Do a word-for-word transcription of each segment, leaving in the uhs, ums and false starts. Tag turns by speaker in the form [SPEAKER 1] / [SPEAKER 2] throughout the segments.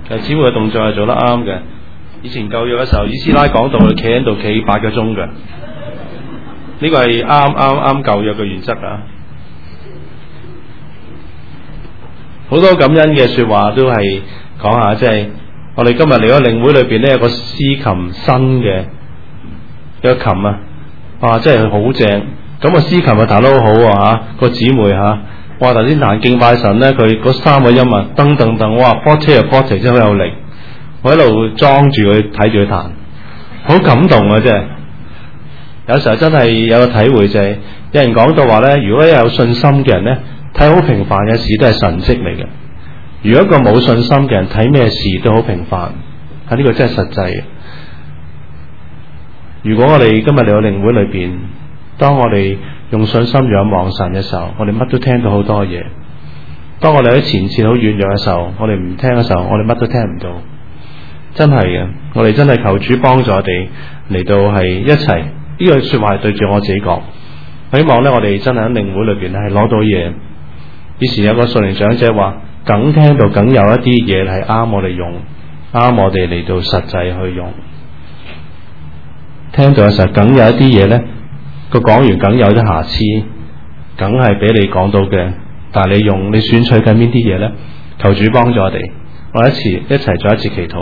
[SPEAKER 1] 其實姊妹嘅動作係做得啱嘅。以前舊約嘅時候，以斯拉講道，企喺度企八個鐘嘅，呢個係啱啱啱舊約嘅原則啊！好多感恩嘅說話都係講下，即係我哋今日嚟咗領會裏邊咧有個司琴新嘅有個琴啊，哇，真係好正！咁個司琴啊彈得好好啊吓，個姊妹吓，哇頭先彈敬拜神咧，佢嗰三個音啊，噔噔噔，哇 forte 啊 forte 真係好有力，我喺度裝住佢睇住佢彈，好感動啊！真係，有時候真係有個體會就係、是，有人講到話咧，如果有信心嘅人咧，睇好平凡嘅事都係神蹟嚟嘅；如果一個冇信心嘅人睇咩事都好平凡，喺、這、呢個真係實際嘅。如果我哋今日嚟到靈會裏邊，當我哋用信心仰望神嘅時候，我哋乜都聽到好多嘢；當我哋喺前線好軟弱嘅時候，我哋唔聽嘅時候，我哋乜都聽唔到。真係嘅，我哋真係求主幫助我哋嚟到係一齊。呢句說話係對住我自己講，希望咧我哋真係喺靈會裏邊係攞到嘢。以前有個屬靈長者話，梗聽到梗有一啲嘢係啱我哋用，啱我哋嚟到實際去用。聽到嘅時候，梗有一啲嘢咧，個講完梗有啲瑕疵，梗係俾你講到嘅，但係你用你選取緊邊啲嘢咧？求主幫助我哋，我一次一齊再一次祈禱。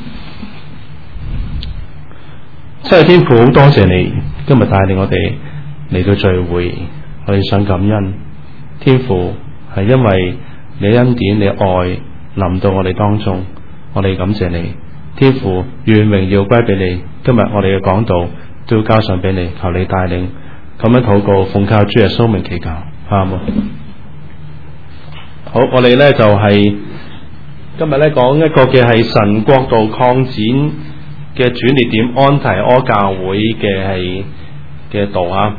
[SPEAKER 1] 七日天父，好多謝你今日帶領我哋嚟到聚會，我哋想感恩天父，係因為你恩典你愛臨到我哋當中，我哋感謝你天父，願榮耀歸俾你。今日我哋嘅講道都要交上俾你，求你帶領，咁樣禱告，奉靠主耶穌名祈求，阿們。好，我哋咧就係、是、今日咧講一個嘅係神國度擴展嘅轉捩點，安提阿教會嘅係嘅道啊。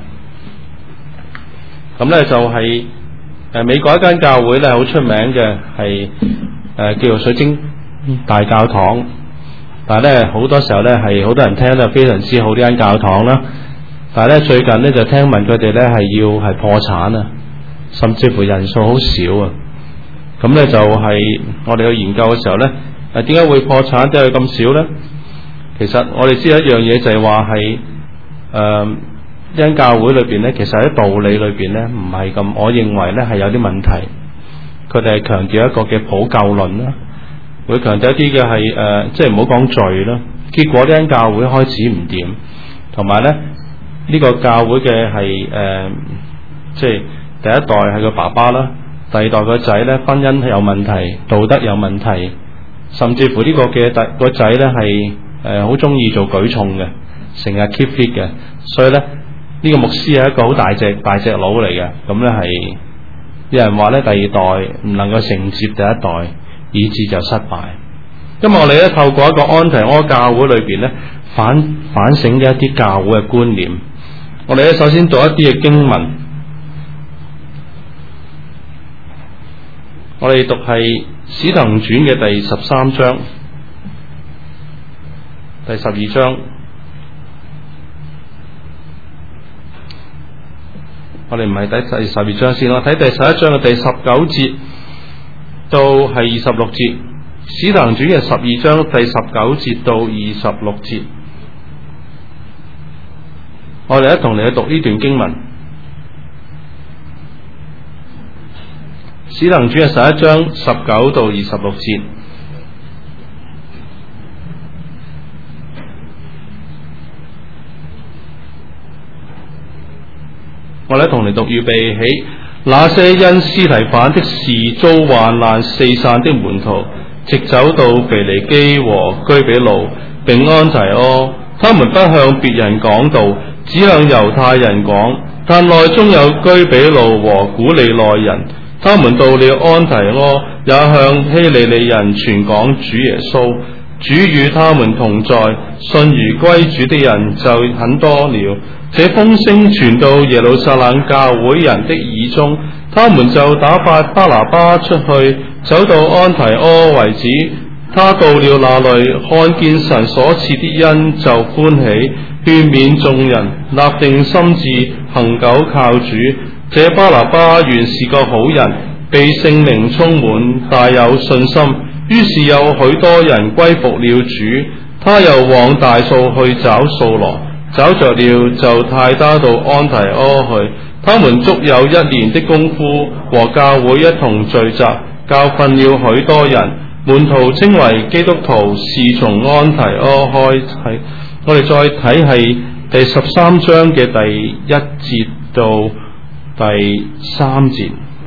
[SPEAKER 1] 咁咧就係、是、誒美國一間教會咧好出名嘅係誒叫做水晶大教堂。但係咧好多時候咧係好多人聽得非常之好呢間教堂啦，但係咧最近咧就聽聞佢哋咧係要係破產啊，甚至乎人數好少啊。咁咧就係我哋去研究嘅時候咧，誒點解會破產，點解咁少咧？其實我哋知道一樣嘢就係話係誒呢間教會裏邊咧，其實喺道理裏邊咧唔係咁，我認為咧係有啲問題。佢哋係強調一個嘅普救論啦。會強調一啲嘅係誒，即係唔好講罪啦。結果呢間教會開始唔掂，同埋咧呢、呢個教會嘅係誒，即係第一代係個爸爸啦，第二代個仔咧婚姻有問題，道德有問題，甚至乎呢個嘅第個仔咧係誒好中意做舉重嘅，成日 keep fit 嘅，所以咧呢、呢個牧師係一個好大隻大隻佬嚟嘅。咁咧係有人話咧第二代唔能夠承接第一代，以致就失敗。今日我哋咧透過一個安提阿教會裏邊咧反反省嘅一啲教會嘅觀念。我哋咧首先讀一啲嘅經文，我哋讀係《使徒行傳》嘅第十三章、第十二章。我哋唔係睇第十二章先，我睇第十一章嘅第十九節到係二十六節，使徒行傳嘅十二章第十九節到二十六節，我哋一同嚟去讀呢段經文。使徒行傳嘅十一章十九到二十六節，我哋一同嚟讀，預備起。那些因司提反的事遭患難四散的門徒，直走到腓尼基和居比路並安提阿，他們不向別人講道，只向猶太人講。但內中有居比路和古利奈人，他們到了安提阿，也向希利尼人傳講主耶穌。主與他們同在，信而歸主的人就很多了。這風聲傳到耶路撒冷教會人的耳中，他們就打發巴拿巴出去，走到安提阿為止。他到了那裏，看見神所賜的恩，就歡喜，勸勉眾人，立定心志，恒久靠主。這巴拿巴原是個好人，被聖靈充滿，大有信心。 於是有許多人歸服了主。他又往大數去找掃羅，找着了就帶他到安提阿去。他們足有一年的功夫，和教會一同聚集，教訓了許多人。門徒稱為基督徒，是從安提阿開始。我哋再睇係第十三章嘅第一節到第三節。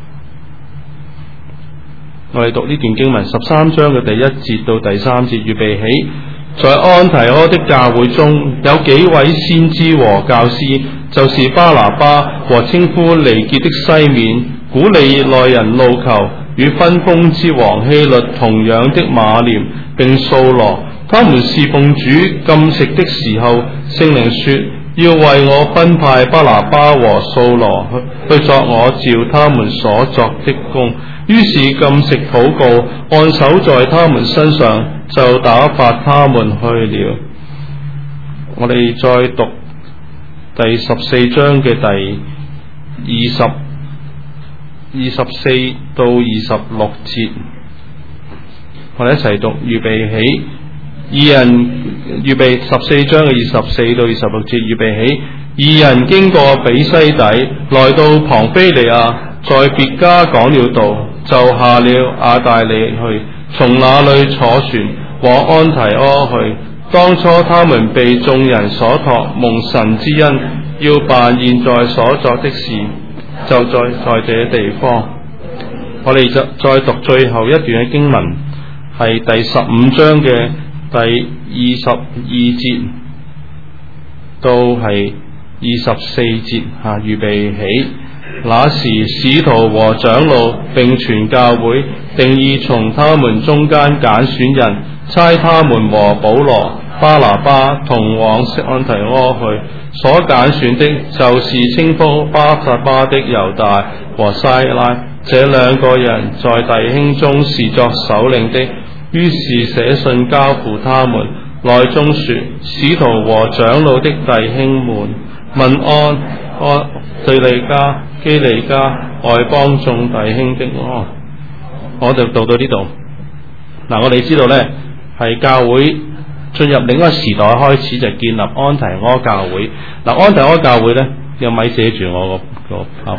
[SPEAKER 1] 我哋讀呢段經文，十三章嘅第一節到第三節。預備起，在安提阿的教會中有幾位先知和教師，就是巴拿巴和稱呼尼結的西面，古利奈人路求，與分封之王希律同樣的馬廉，並掃羅。他們侍奉主禁食的時候，聖靈說要為我分派巴拿巴和掃羅去，去作我照他們所作的工。於是禁食禱告，按手在他們身上，就打發他們去了。我哋再讀第十四章嘅第二十、二十四到二十六節，我哋一齊讀，預備起。二人預備十四章嘅二十四到二十六節，預備起。二人經過比西底，來到龐菲利亞，在別家講了道，就下了亞大利去，從那裏坐船往安提阿去。當初他們被眾人所託，蒙神之恩，要辦現在所作的事，就在在這地方。我哋就再讀最後一段嘅經文，係第十五章嘅第二十二節到係二十四節吓，預備起。那時使徒和長老並全教會定意從他們中間揀選人，差他們和保羅、巴拿巴同往安提阿去。所揀選的就是稱呼巴撒巴的猶大和西拉，這兩個人在弟兄中是作首領的。於是寫信交付他們，內中說：使徒和長老的弟兄們，問安，安對利加、基利加、外邦眾弟兄的安。我就讀到呢度。嗱，我哋知道呢係教會進入另一個時代開始，就建立安提阿教會。嗱，安提阿教會呢，有咪寫住我個個炮。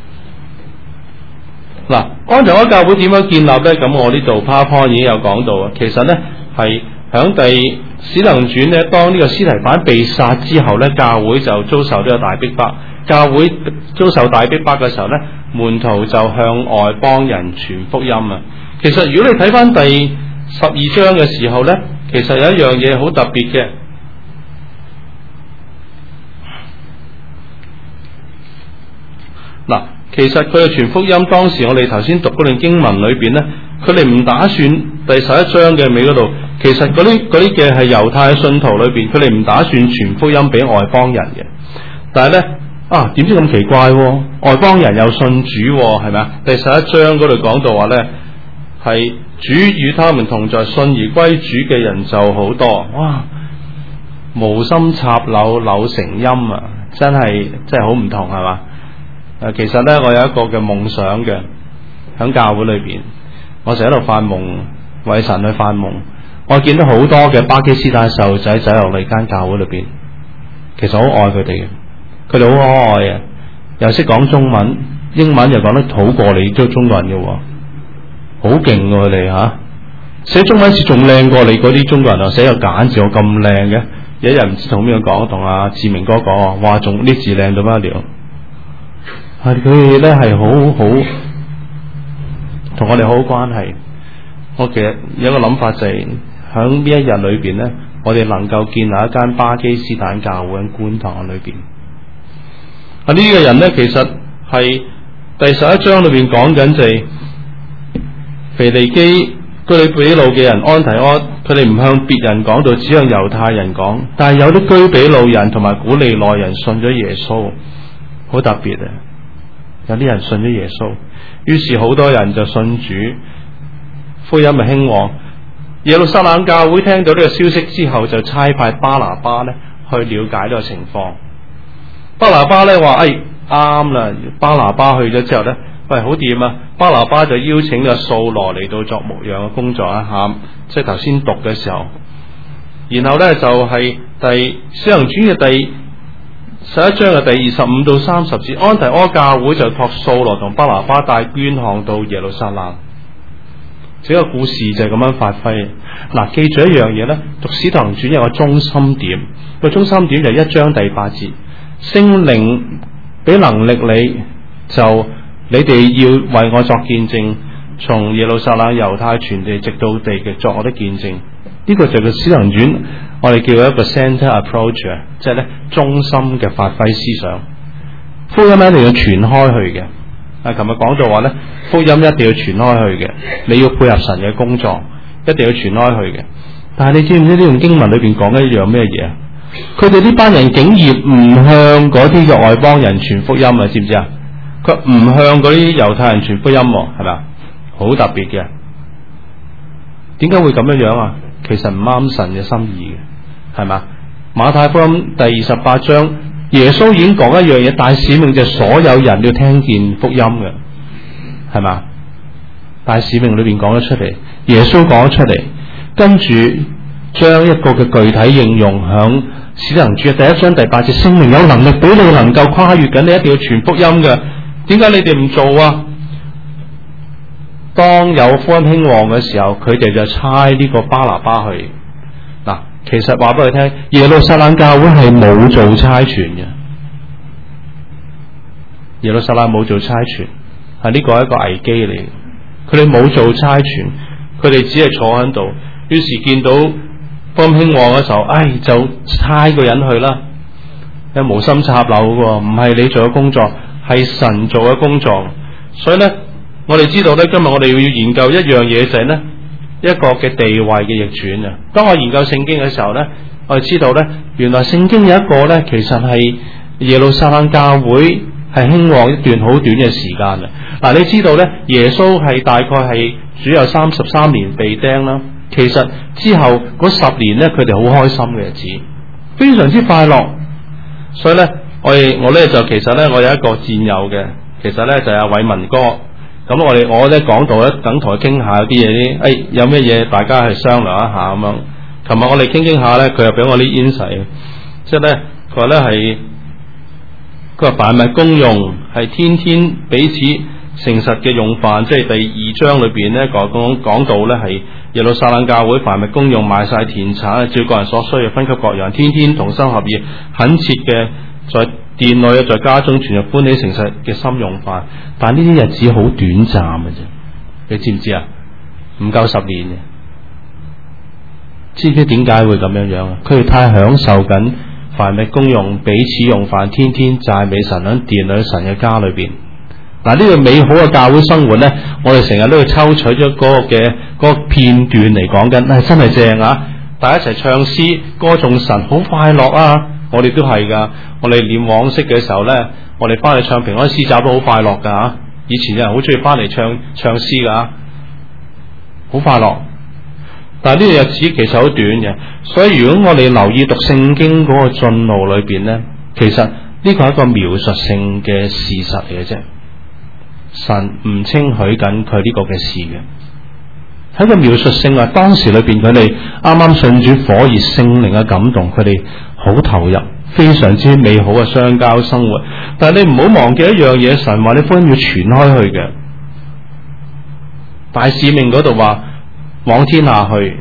[SPEAKER 1] 嗱，安提阿教會點樣建立呢？咁我呢度 PowerPoint 已經有講到啊。其實呢係響第使能傳呢，當呢個司提反被殺之後呢，教會就遭受呢個大逼迫。教會遭受大逼迫嘅時候呢，門徒就向外邦人傳福音啊。其實如果你睇翻第十二章嘅時候呢，其實有一樣嘢好特別嘅。嗱，其實佢嘅傳福音，當時我哋頭先讀嗰段經文裏邊呢，佢哋唔打算第十一章嘅尾嗰度，其實嗰啲嗰啲嘅係猶太信徒裏邊，佢哋唔打算傳福音俾外邦人嘅。但係呢，啊，點知咁奇怪喎？外邦人有信主喎，係咪啊？第十一章嗰度講到話呢，係主與他們同在，信而歸主嘅人就好多。哇！無心插柳柳成蔭啊，真係真係好唔同，係嘛？誒，其實呢，我有一個嘅夢想嘅，喺教會裏邊，我成日喺度發夢，為神去發夢。我見到好多嘅巴基斯坦細路仔走入嚟間教會裏邊，其實好愛佢哋嘅，佢哋好可愛嘅，又識講中文，英文又講得好過你都中國人嘅，好勁嘅佢哋吓，寫中文字仲靚過你嗰啲中國人啊，寫個簡字我咁靚嘅，有一日唔知同邊個講，同阿志明哥講啊，哇，仲啲字靚到不得了。係佢哋咧係好好同我哋好好關係。我其實有一個諗法就係喺呢一日裏邊咧，我哋能夠建立一間巴基斯坦教會喺觀塘裏邊。啊，呢個人咧其實係第十一章裏邊講緊就係腓尼基居里比路嘅人安提阿，佢哋唔向別人講道，只向猶太人講。但係有啲居比路人同埋古利奈人信咗耶穌，好特別啊！有啲人信咗耶穌，於是好多人就信主，福音咪興旺。耶路撒冷教會聽到呢個消息之後，就差派巴拿巴咧去了解呢個情況。巴拿巴咧話：哎，啱啦！巴拿巴去咗之後咧， 喂，好掂啊！巴拿巴就邀請咗掃羅嚟到作牧養嘅工作一下，即係頭先讀嘅時候。然後咧就係、是、第使行傳嘅第十一章嘅第二十五到三十節，安提阿教會就託掃羅同巴拿巴帶捐項到耶路撒冷。整個故事就係咁樣發揮。嗱，記住一樣嘢咧，讀使徒行傳有個中心點，個中心點就係一章第八節，聖靈俾能力你，就你哋要為我作見證，從耶路撒冷、猶太全地直到地極作我的見證。呢、這個就係使徒行傳，我哋叫一個 center approach 啊，即係咧中心嘅發揮思想。福音一定要傳開去嘅。啊，琴日講到話咧，福音一定要傳開去嘅，你要配合神嘅工作，一定要傳開去嘅。但係你知唔知呢段經文裏邊講緊一樣咩嘢啊？佢哋呢班人竟然唔向嗰啲嘅外邦人傳福音啊，知唔知啊？佢唔向嗰啲猶太人傳福音，係咪？好特別嘅。點解會咁樣樣啊？其實唔啱神嘅心意嘅，係嘛？馬太福音第二十八章。耶穌已經講一樣嘢，大使命就係所有人都要聽見福音嘅，係嘛？大使命裏邊講咗出嚟，耶穌講咗出嚟，跟住將一個嘅具體應用響使徒行傳第一章第八節，聖靈有能力俾你能夠跨越緊，你一定要傳福音嘅。點解你哋唔做啊？當有福音興旺嘅時候，佢哋就差呢個巴拿巴去。嗱，其實話俾佢聽，耶路撒冷教會係冇做差傳嘅，耶路撒冷冇做差傳，係呢個係一個危機嚟。佢哋冇做差傳，佢哋只係坐喺度，於是見到福音興旺嘅時候，唉，就差個人去啦，係無心插柳嘅，唔係你做嘅工作，係神做嘅工作。所以咧，我哋知道咧，今日我哋要研究一樣嘢就係咧。一個嘅地位嘅逆轉啊！當我研究聖經嘅時候咧，我哋知道咧，原來聖經有一個咧，其實係耶路撒冷教會係興旺一段好短嘅時間啊！嗱，你知道咧，耶穌係大概係主有三十三年被釘啦。其實之後嗰十年咧，佢哋好開心嘅日子，非常之快樂。所以咧，我哋我咧就其實咧，我有一個戰友嘅，其實咧就係阿偉文哥。咁我哋我咧講到咧，等同佢傾下啲嘢啲，誒、哎、有咩嘢大家去商量一下咁樣。琴日我哋傾傾下咧，佢又俾我啲 insight，即係咧佢話咧係佢話凡物公用係天天彼此誠實嘅用飯，即係第二章裏邊咧講講講到咧係耶路撒冷教會凡物公用，賣晒田產，照個人所需嘅分給各樣，天天同心合意，懇切嘅在殿內在家中存入歡喜誠實嘅心用飯，但呢啲日子好短暫嘅啫，你知唔知啊？唔夠十年嘅，知唔知點解會咁樣樣啊？佢哋太享受緊凡物公用，彼此用飯，天天讚美神喺殿裏神嘅家裏邊。嗱，呢個美好嘅教會生活咧，我哋成日都要抽取咗嗰個嘅嗰個片段嚟講緊，係真係正啊！大家一齊唱詩歌頌神，好快樂啊！我哋都係噶，我哋念往昔嘅時候咧，我哋翻嚟唱平安詩集都好快樂噶吓。以前有人好中意翻嚟唱唱詩噶，好快樂。但係呢個日子其實好短嘅，所以如果我哋留意讀聖經嗰個進路裏邊咧，其實呢個係一個描述性嘅事實嚟嘅啫。神唔稱許緊佢呢個嘅事嘅，喺個描述性啊。當時裏邊佢哋啱啱信主，火熱聖靈嘅感動，佢哋好投入，非常之美好嘅相交生活。但係你唔好忘記一樣嘢，神話你福音要傳開去嘅，大使命嗰度話往天下去。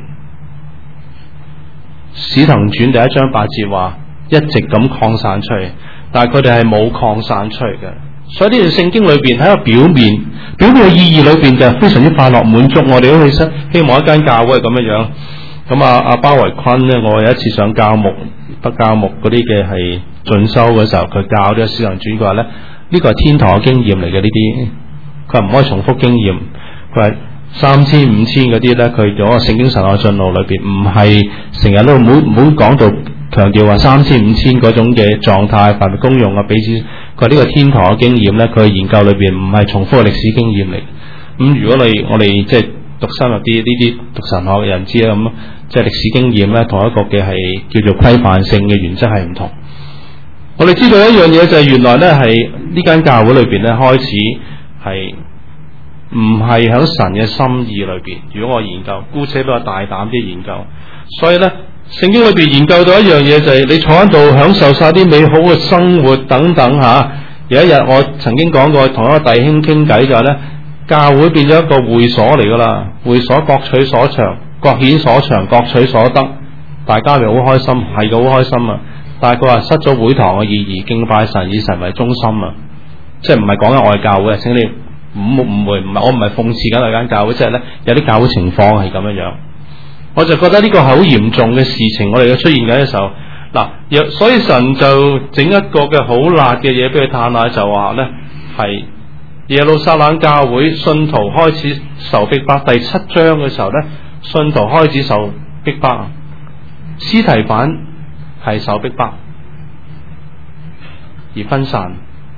[SPEAKER 1] 使徒行傳第一章八節話一直咁擴散出去，但係佢哋係冇擴散出去嘅。所以呢段聖經裏邊喺個表面，表面嘅意義裏邊就係非常之快樂滿足。我哋都起身希望一間教會係咁樣樣。咁啊，阿包維坤咧，我有一次上教牧北教牧嗰啲嘅係進修嘅時候，佢教咗使徒行傳，佢話咧呢個係天堂嘅經驗嚟嘅呢啲，佢話唔可以重複經驗。佢話三千五千嗰啲咧，佢嗰個聖經神學進路裏邊唔係成日都唔好唔好講到強調話三千五千嗰種嘅狀態，凡物公用啊，彼此。佢呢個天堂嘅經驗咧，佢研究裏邊唔係重複嘅歷史經驗嚟。咁、嗯、如果你我哋即係讀深入啲呢啲讀神學嘅人知啦，咁即係歷史經驗咧，同一個嘅係叫做規範性嘅原則係唔同。我哋知道一樣嘢就係原來咧係呢間教會裏邊咧開始係唔係喺神嘅心意裏邊。如果我研究，姑且都係大膽啲研究。所以咧，聖經裏邊研究到一樣嘢就係、是、你坐喺度享受晒啲美好嘅生活等等吓、啊。有一日我曾經講過，同一個弟兄傾偈就係咧，教會變咗一個會所嚟噶啦，會所各取所長，各顯所長，各取所得，大家咪好開心，係嘅好開心啊！但係佢話失咗會堂嘅意義，敬拜神以神為中心啊！即係唔係講緊外教會，請你唔唔會唔係我唔係諷刺緊外間教會，即係咧有啲教會情況係咁樣樣，我就覺得呢個係好嚴重嘅事情，我哋嘅出現緊嘅時候，嗱，所以神就整一個嘅好辣嘅嘢俾佢嘆下，就話咧係耶路撒冷教會信徒開始受逼迫，第七章嘅時候咧，信徒開始受逼迫，司提反係受逼迫而分散。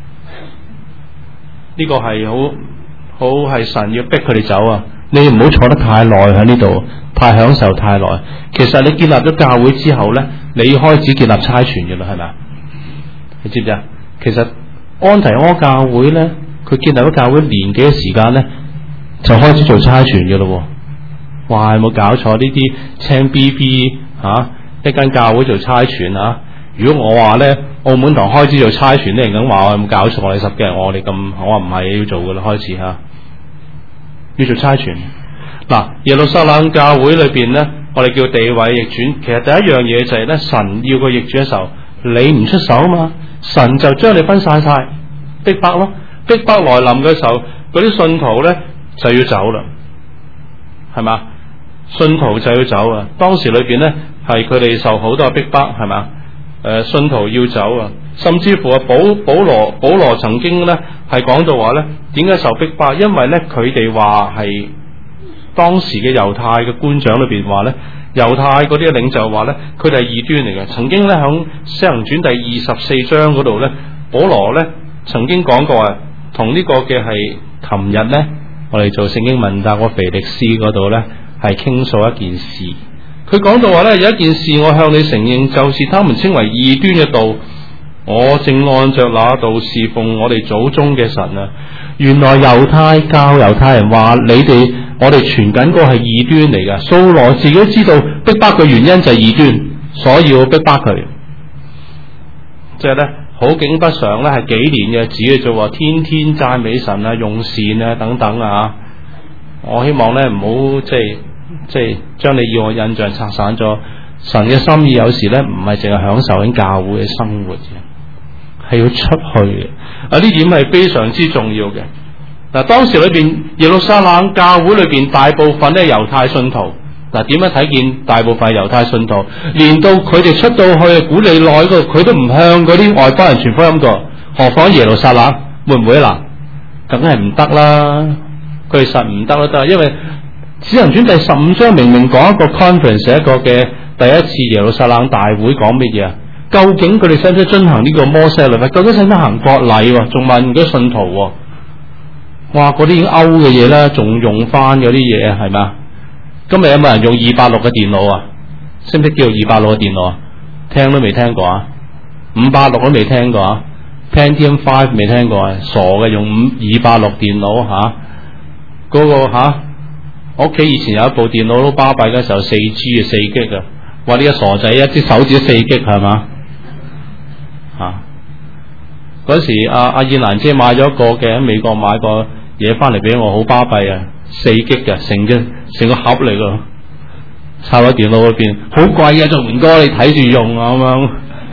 [SPEAKER 1] 呢個係好好係神要逼佢哋走啊！你唔好坐得太耐喺呢度，太享受太耐。其實你建立咗教會之後咧，你開始建立差傳嘅啦，係咪啊？你知唔知啊？其實安提阿教會咧，佢建立咗教會年幾嘅時間咧，就開始做差傳嘅咯。哇！有冇搞錯？呢啲青 B B 吓、啊、一間教會做差傳啊！如果我話咧，澳門堂開始做差傳，啲人咁話我有冇搞錯？你十幾日我哋咁，我話唔係要做嘅啦，開始吓、啊、要做差傳。嗱，耶路撒冷教會裏邊咧，我哋叫地位逆轉。其實第一樣嘢就係咧，神要個逆轉嘅時候，你唔出手啊嘛，神就將你分散晒，逼迫咯。逼迫來臨嘅時候，嗰啲信徒咧就要走啦，係嘛？信徒就要走啊。當時裏邊咧係佢哋受好多逼迫，係嘛？誒、呃，信徒要走啊，甚至乎啊，保保羅保羅曾經咧係講到話咧，點解受逼迫？因為咧佢哋話係當時嘅猶太嘅官長裏邊話咧，猶太嗰啲領袖話咧，佢哋係異端嚟嘅。曾經咧響《使行傳》第二十四章嗰度咧，保羅咧曾經講過啊，同呢個嘅係琴日咧，我哋做聖經問答個腓力斯嗰度咧係傾訴一件事。佢講到話咧，有一件事我向你承認，就是他們稱為異端嘅道，我正按着那道侍奉我哋祖宗嘅神啊。原來猶太教猶太人話你哋我哋傳緊嗰個係異端嚟噶，掃羅自己知道逼迫嘅原因就係異端，所以要逼迫佢。即係咧好景不常咧，係幾年嘅事嘅啫，天天讚美神啊，用善啊等等啊。我希望咧唔好即係。即係將你要我印象拆散咗，神嘅心意有時咧唔係淨係享受緊教會嘅生活嘅，係要出去嘅。啊，呢點係非常之重要嘅。嗱、啊，當時裏邊耶路撒冷教會裏邊大部分咧猶太信徒，嗱、啊、點樣睇見大部分猶太信徒，連到佢哋出到去古利奈嗰度，佢都唔向嗰啲外邦人傳福音過，何況耶路撒冷會唔會嗱？梗係唔得啦，佢哋實唔得啦，得因為。使行傳第十五章明明講一個 conference， 一個嘅第一次耶路撒冷大會講乜嘢啊？究竟佢哋使唔使遵行呢個摩西律法？究竟使唔使行割禮？仲問嗰信徒？哇！嗰啲已經 out 嘅嘢啦，仲用翻嗰啲嘢係咪？今日有冇人用二八六嘅電腦啊？識唔識叫二八六嘅電腦啊？聽都未聽過啊？五八六都未聽過啊 ？Pentium Five 未聽過啊？傻嘅，用五二八六電腦吓，嗰、啊嗰個吓。啊我屋企以前有一部電腦都巴閉嘅時候，四 G 啊，四 G 啊，話呢個傻仔一隻手指四 G 係嘛？吓，嗰時阿阿燕蘭姐買咗個嘅喺美國買個嘢翻嚟俾我，好巴閉啊，四 G 嘅，成個成個盒嚟噶，插喺電腦裏邊，好貴嘅，仲唔該你睇住用啊咁樣，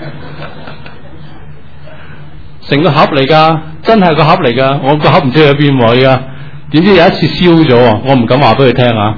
[SPEAKER 1] 成個盒嚟噶，真係個盒嚟噶，我個盒唔知喺邊位噶。點知有一次燒咗，我唔敢話俾佢聽啊！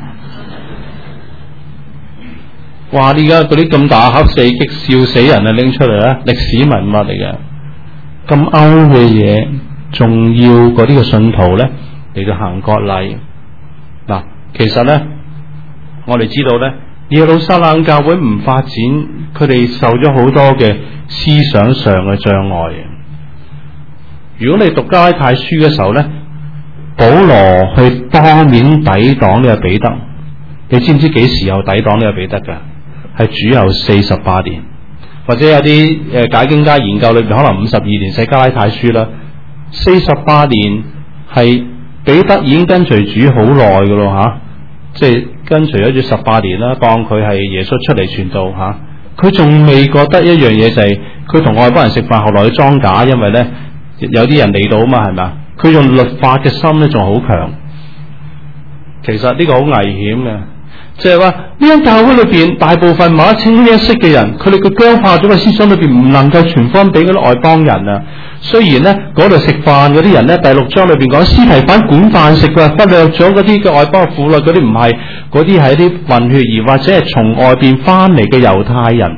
[SPEAKER 1] 哇！而家嗰啲咁大盒四擊笑死人啊！拎出嚟啊，歷史文物嚟嘅，咁歐嘅嘢，仲要嗰啲嘅信徒咧嚟到行割禮嗱。其實咧，我哋知道咧，耶路撒冷教會唔發展，佢哋受咗好多嘅思想上嘅障礙。如果你讀加拉太書嘅時候咧，保羅去當面抵擋呢個彼得，你知唔知幾時有抵擋呢個彼得噶？係主後四十八年，或者有啲誒解經家研究裏邊可能五十二年寫加拉太書啦。四十八年係彼得已經跟隨主好耐㗎咯吓，即係跟隨咗主十八年啦，當佢係耶穌出嚟傳道吓，佢仲未覺得一樣嘢就係佢同外邦人食飯，後來去裝假，因為咧有啲人嚟到啊嘛，係咪啊？佢用律法嘅心咧仲好強，其實呢個好危險嘅。即係話呢間教會裏邊大部分某一清一色嘅人，佢哋嘅僵化咗嘅思想裏邊唔能夠傳福音俾嗰啲外邦人啊。雖然咧嗰度食飯嗰啲人咧，第六章裏邊講司提反管飯食嘅，忽略咗嗰啲嘅外邦婦女，嗰啲唔係，嗰啲係啲混血兒或者係從外邊翻嚟嘅猶太人。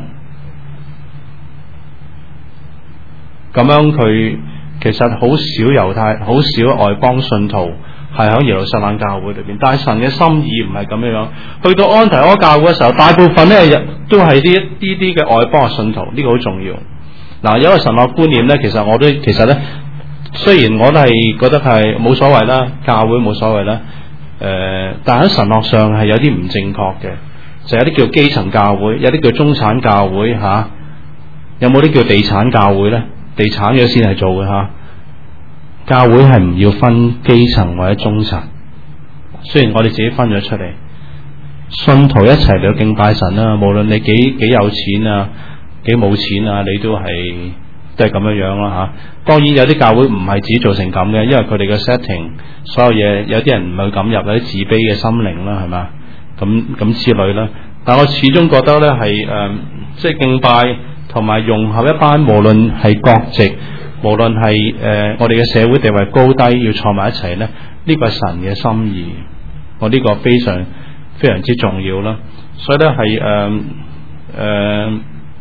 [SPEAKER 1] 咁樣佢其實好少猶太，好少外邦信徒。係喺耶路撒冷教會裏邊，但係神嘅心意唔係咁樣樣。去到安提阿教會嘅時候，大部分咧都係啲啲啲嘅外邦嘅信徒，呢、這個好重要。嗱，有一個神學觀念咧，其實我都其實咧，雖然我都係覺得係冇所謂啦，教會冇所謂啦，誒、呃，但係喺神學上係有啲唔正確嘅，就有啲叫基層教會，有啲叫中產教會吓、啊，有冇啲叫地產教會咧？地產嘅先係做嘅吓。啊教會係唔要分基層或者中層，雖然我哋自己分咗出嚟，信徒一齊嚟敬拜神啦。無論你幾幾有錢啊，幾冇錢啊，你都係都係咁樣樣啦吓。當然有啲教會唔係自己做成咁嘅，因為佢哋嘅 setting 所有嘢，有啲人唔係咁入，有啲自卑嘅心靈啦，係嘛，咁咁之類啦。但我始終覺得咧係誒，即係敬拜同埋融合一班，無論係國籍。無論係誒、呃、我哋嘅社會地位高低，要坐埋一齊咧，呢、這個係神嘅心意，我、這、呢個非常非常之重要啦。所以咧係誒誒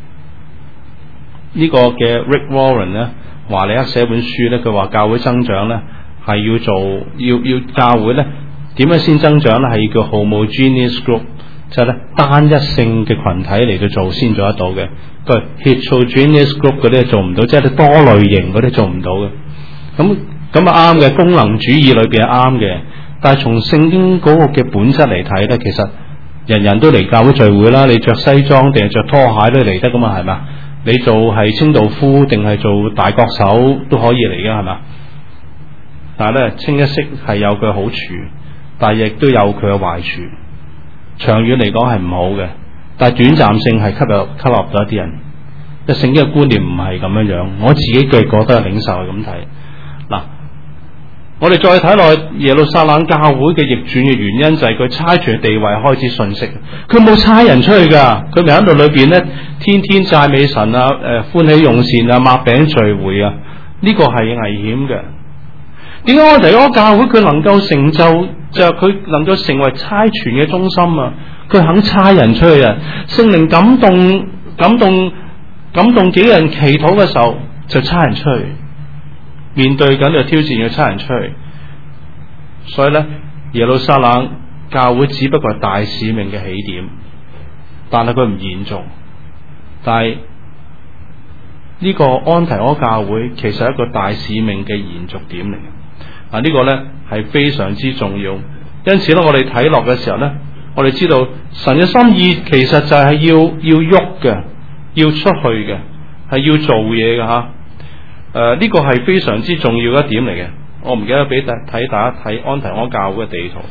[SPEAKER 1] 呢個嘅 Rick Warren 咧，華理克寫本書咧，佢話教會增長咧係要做要要教會咧點樣先增長咧，係要叫 homogeneous group， 就係咧單一性嘅群體嚟到做先做得到嘅。佢 heterogeneous group 嗰啲做唔到，即係啲多類型嗰啲做唔到嘅。咁咁啊啱嘅，功能主義裏邊係啱嘅。但係從聖經嗰個嘅本質嚟睇咧，其實人人都嚟教會聚會啦。你着西裝定係着拖鞋都嚟得噶嘛，係嘛？你做係清道夫定係做大國手都可以嚟嘅，係嘛？但係咧，清一色係有佢好處，但係亦都有佢嘅壞處。長遠嚟講係唔好嘅。但係短暫性係吸入吸納咗一啲人，即係聖經嘅觀念唔係咁樣樣。我自己嘅覺得領受係咁睇。嗱，我哋再睇落耶路撒冷教會嘅逆轉嘅原因就係佢差傳地位開始遜色，佢冇差人出去噶，佢咪喺度裏邊咧天天讚美神啊，誒、呃、歡喜用膳啊，擘餅聚會啊，呢、這個係危險嘅。點解我哋嗰個教會佢能夠成就，就係佢能夠成為差傳嘅中心啊？佢肯差人出去啊！聖靈感動、感動、感動幾個人祈禱嘅時候，就差人出去。面對緊嘅挑戰，要差人出去。所以咧，耶路撒冷教會只不過係大使命嘅起點，但係佢唔嚴重。但係呢個安提阿教會其實係一個大使命嘅延續點嚟嘅。啊，呢個咧係非常之重要。因此咧，我哋睇落嘅時候咧。我哋知道神嘅心意其實就係要要喐嘅，要出去嘅，係要做嘢嘅吓。誒、呃，呢、這個係非常之重要嘅一點嚟嘅。我唔記得俾大睇大家睇安提阿教會嘅地圖。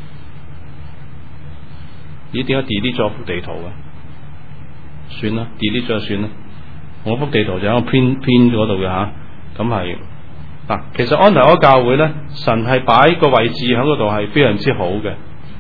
[SPEAKER 1] 咦？點解 delete 咗幅地圖嘅？算啦 delete 咗就算啦。我幅地圖就喺個 print print 嗰度嘅吓。咁係嗱，其實安提阿教會咧，神係擺個位置喺嗰度係非常之好嘅。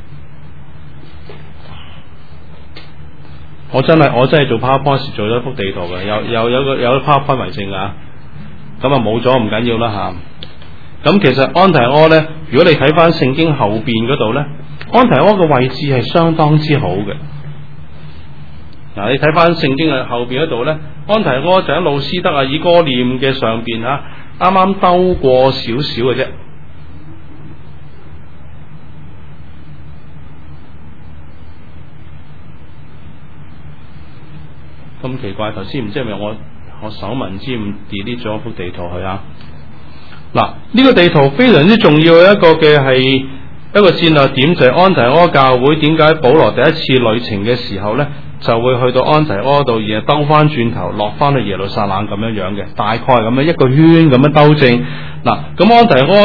[SPEAKER 1] 我真係我真係做 PowerPoint 時做咗一幅地圖嘅，有有有個有 PowerPoint 為證啊，咁啊冇咗唔緊要啦吓。咁、啊、其實安提阿咧，如果你睇翻聖經後邊嗰度咧，安提阿嘅位置係相當之好嘅。嗱、啊，你睇翻聖經嘅後邊嗰度咧，安提阿就喺路斯德啊以哥念嘅上邊吓，啱啱兜過少少嘅啫。咁奇怪，頭先唔知係咪我我手文之誤 delete 咗幅地圖去啊？嗱，呢個地圖非常之重要嘅一個嘅係一個戰略點，就係安提阿教會點解保羅第一次旅程嘅時候咧，就會去到安提阿度，而係兜翻轉頭落翻去耶路撒冷咁樣樣嘅，大概咁樣一個圈咁樣兜正。嗱，咁安提阿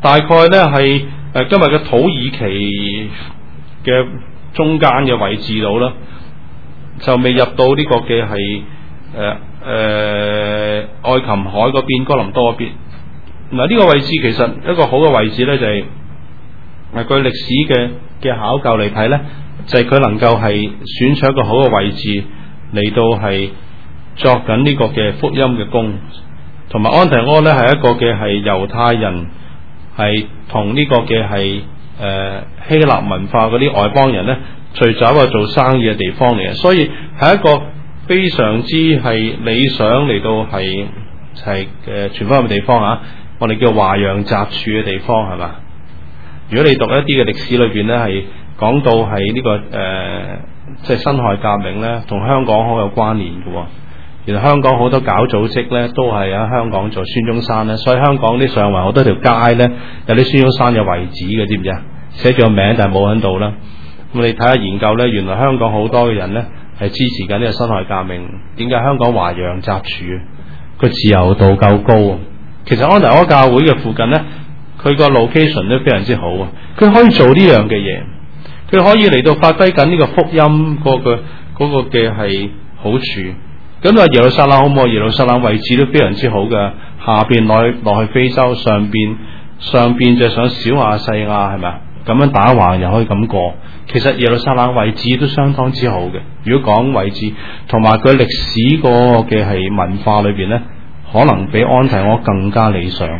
[SPEAKER 1] 大概咧係誒今日嘅土耳其嘅中間嘅位置度啦，就未入到呢個嘅係誒誒愛琴海嗰邊，哥林多嗰邊。嗱，呢個位置其實一個好嘅位置咧，就係誒據歷史嘅嘅考究嚟睇咧，就係、是、佢能夠係選取一個好嘅位置嚟到係作緊呢個嘅福音嘅工，同埋安提阿咧係一個嘅係猶太人係同呢個嘅係誒希臘文化嗰啲外邦人咧聚集一個做生意嘅地方嚟嘅，所以係一個非常之係理想嚟到係係誒傳福音嘅地方啊！我哋叫華洋雜處嘅地方係嘛？如果你讀一啲嘅歷史裏邊咧，係講到係呢、這個誒，即、呃、係、就是、辛亥革命咧，同香港好有關聯嘅、哦。原來香港好多搞組織咧，都係喺香港做孫中山咧，所以香港啲上環好多條街咧，有啲孫中山嘅遺址嘅，知唔知啊？寫住個名，但係冇喺度啦。咁你睇下研究咧，原來香港好多嘅人咧係支持緊呢個辛亥革命。點解香港華洋雜處？個自由度夠高。其實安提阿教會嘅附近咧，佢個 location 都非常之好啊！佢可以做呢樣嘅嘢，佢可以嚟到發揮緊呢個福音嗰個嗰個嘅係好處。咁啊，耶路撒冷好唔好？耶路撒冷位置都非常之好嘅，下邊落去落去非洲，上邊上邊就上小亞細亞係咪啊？咁樣打橫又可以咁過。其實耶路撒冷位置都相當之好嘅。如果講位置同埋佢歷史嗰個嘅係文化裏邊咧，可能比安提阿更加理想。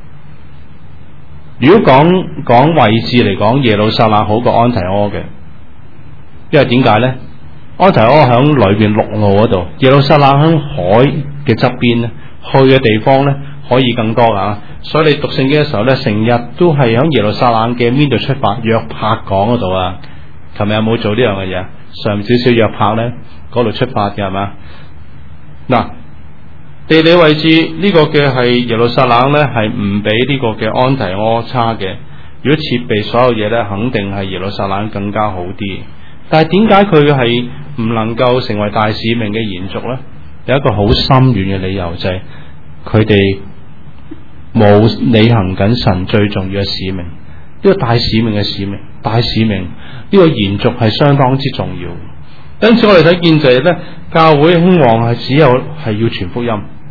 [SPEAKER 1] 如果講講位置嚟講，耶路撒冷好過安提阿嘅，因為點解咧？安提阿響裏邊陸路嗰度，耶路撒冷響海嘅側邊咧，去嘅地方咧可以更多啊！所以你讀聖經嘅時候咧，成日都係響耶路撒冷嘅邊度出發？約帕港嗰度啊！琴日有冇做呢樣嘅嘢？上少少約帕咧，嗰度出發嘅係嘛？嗱，地理位置呢、這個嘅係耶路撒冷咧，係唔比呢個嘅安提阿差嘅。如果設備所有嘢咧，肯定係耶路撒冷更加好啲。但係點解佢係唔能夠成為大使命嘅延續咧？有一個好深遠嘅理由，就係佢哋冇履行緊神最重要嘅使命。呢、這個大使命嘅使命，大使命呢、這個延續係相當之重要。因此我哋睇見就係咧，教會興旺係只有係要傳福音。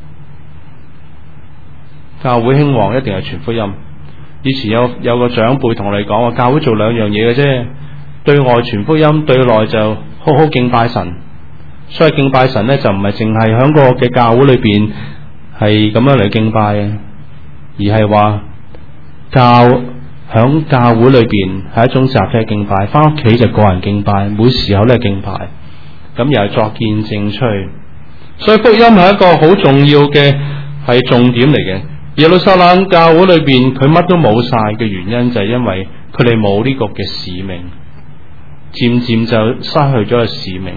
[SPEAKER 1] 教會興旺一定係傳福音。以前有有個長輩同我哋講話，教會做兩樣嘢嘅啫，對外傳福音，對內就好好敬拜神。所以敬拜神咧，就唔係淨係喺個嘅教會裏邊係咁樣嚟敬拜，而係話教響教會裏邊係一種集體敬拜，翻屋企就個人敬拜，每時候都係敬拜，咁又係作見證出去。所以福音係一個好重要嘅係重點嚟嘅。耶路撒冷教會裏邊佢乜都冇晒嘅原因就係因為佢哋冇呢個嘅使命，漸漸就失去咗個使命。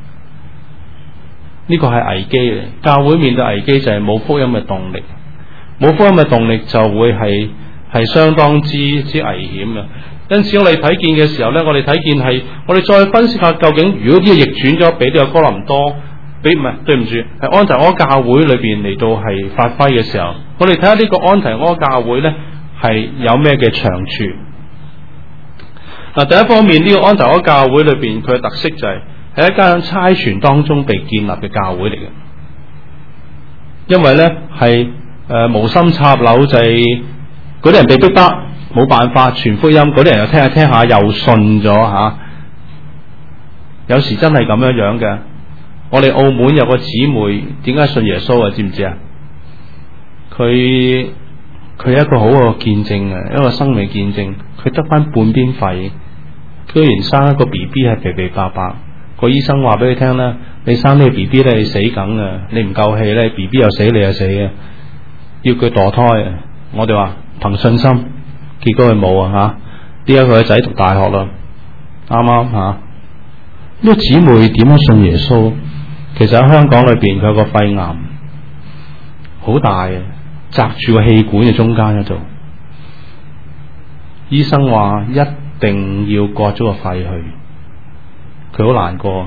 [SPEAKER 1] 呢個係危機嚟，教會面對危機就係冇福音嘅動力，冇福音嘅動力就會係係相當之之危險嘅。因此我哋睇見嘅時候咧，我哋睇見係我哋再分析下究竟如果呢個逆轉咗俾呢個哥林多，俾唔係對唔住係安提阿教會裏邊嚟到係發揮嘅時候，我哋睇下呢個安提阿教會咧係有咩嘅長處。嗱，第一方面呢、這個安提阿教會裏邊佢嘅特色就係、是、係一間差傳當中被建立嘅教會嚟嘅，因為咧係誒無心插柳，就係嗰啲人被逼得冇辦法傳福音，嗰啲人又聽下聽下又信咗吓、啊，有時真係咁樣樣嘅。我哋澳門有個姊妹點解信耶穌啊？知唔知啊？佢佢一個好嘅見證啊，一個生命見證。佢得翻半邊肺，居然生一個 B B 係肥肥白白。個醫生話俾佢聽啦，你生呢個 B B 咧，你死梗啊！你唔夠氣咧 ，B B 又死，你又死啊！要佢墮胎啊！我哋話憑信心，結果佢冇啊吓。依家佢個仔讀大學啦，啱啱吓。呢個姊妹點樣信耶穌？其實喺香港裏邊，佢有個肺癌，好大嘅，擲住個氣管嘅中間嗰度。醫生話一定要割咗個肺去，佢好難過，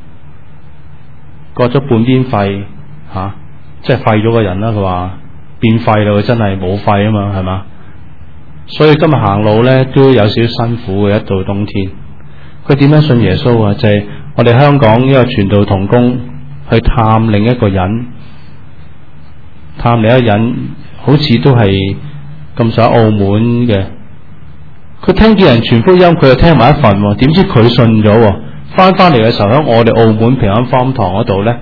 [SPEAKER 1] 割咗半邊肺吓、啊，即係廢咗個人啦。佢話變廢啦，佢真係冇肺啊嘛，係嘛？ 所以今日行路咧都有少少辛苦嘅，一到冬天。佢點樣信耶穌啊？就係、是、我哋香港一個傳道同工去探另一個人，探另一個人，好似都係咁上澳門嘅。佢聽見人傳福音，佢又聽埋一份，點知佢信咗，翻翻嚟嘅時候喺我哋澳門平安福音堂嗰度咧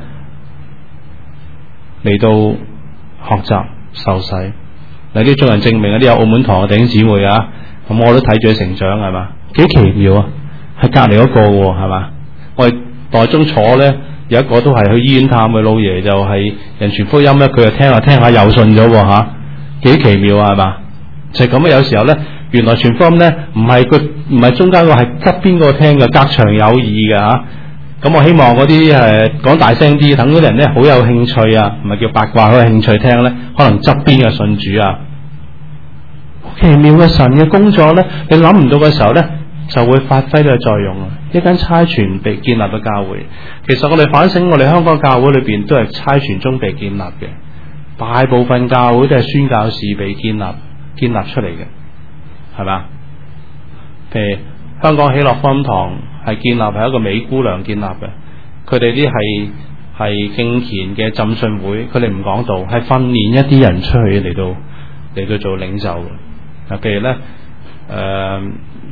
[SPEAKER 1] 嚟到學習受洗。嗱，啲眾人證明啊，啲有澳門堂嘅弟兄姊妹啊，咁我都睇住佢成長，係嘛，幾奇妙啊！係隔籬嗰個喎，係嘛？我哋代中坐咧，有一個都係去醫院探佢老爺，就係人傳福音咧，佢就聽下聽下又信咗喎吓，幾奇妙啊，係嘛？就係咁啊！有時候咧，原來傳福音咧唔係佢唔係中間個，係側邊個聽嘅，隔牆有耳嘅吓。咁我希望嗰啲誒講大聲啲，等嗰啲人咧好有興趣啊，唔係叫八卦，好有興趣聽咧，可能側邊嘅信主啊，好奇妙嘅神嘅工作咧，你諗唔到嘅時候咧，就會發揮呢個作用啊！一間差傳被建立嘅教會，其實我哋反省，我哋香港教會裏邊都係差傳中被建立嘅，大部分教會都係宣教士被建立建立出嚟嘅，係嘛？譬如香港喜樂福音堂係建立係一個美姑娘建立嘅，佢哋啲係係敬虔嘅浸信會，佢哋唔講道，係訓練一啲人出去嚟到嚟到做領袖嘅。啊，譬如咧，誒、呃，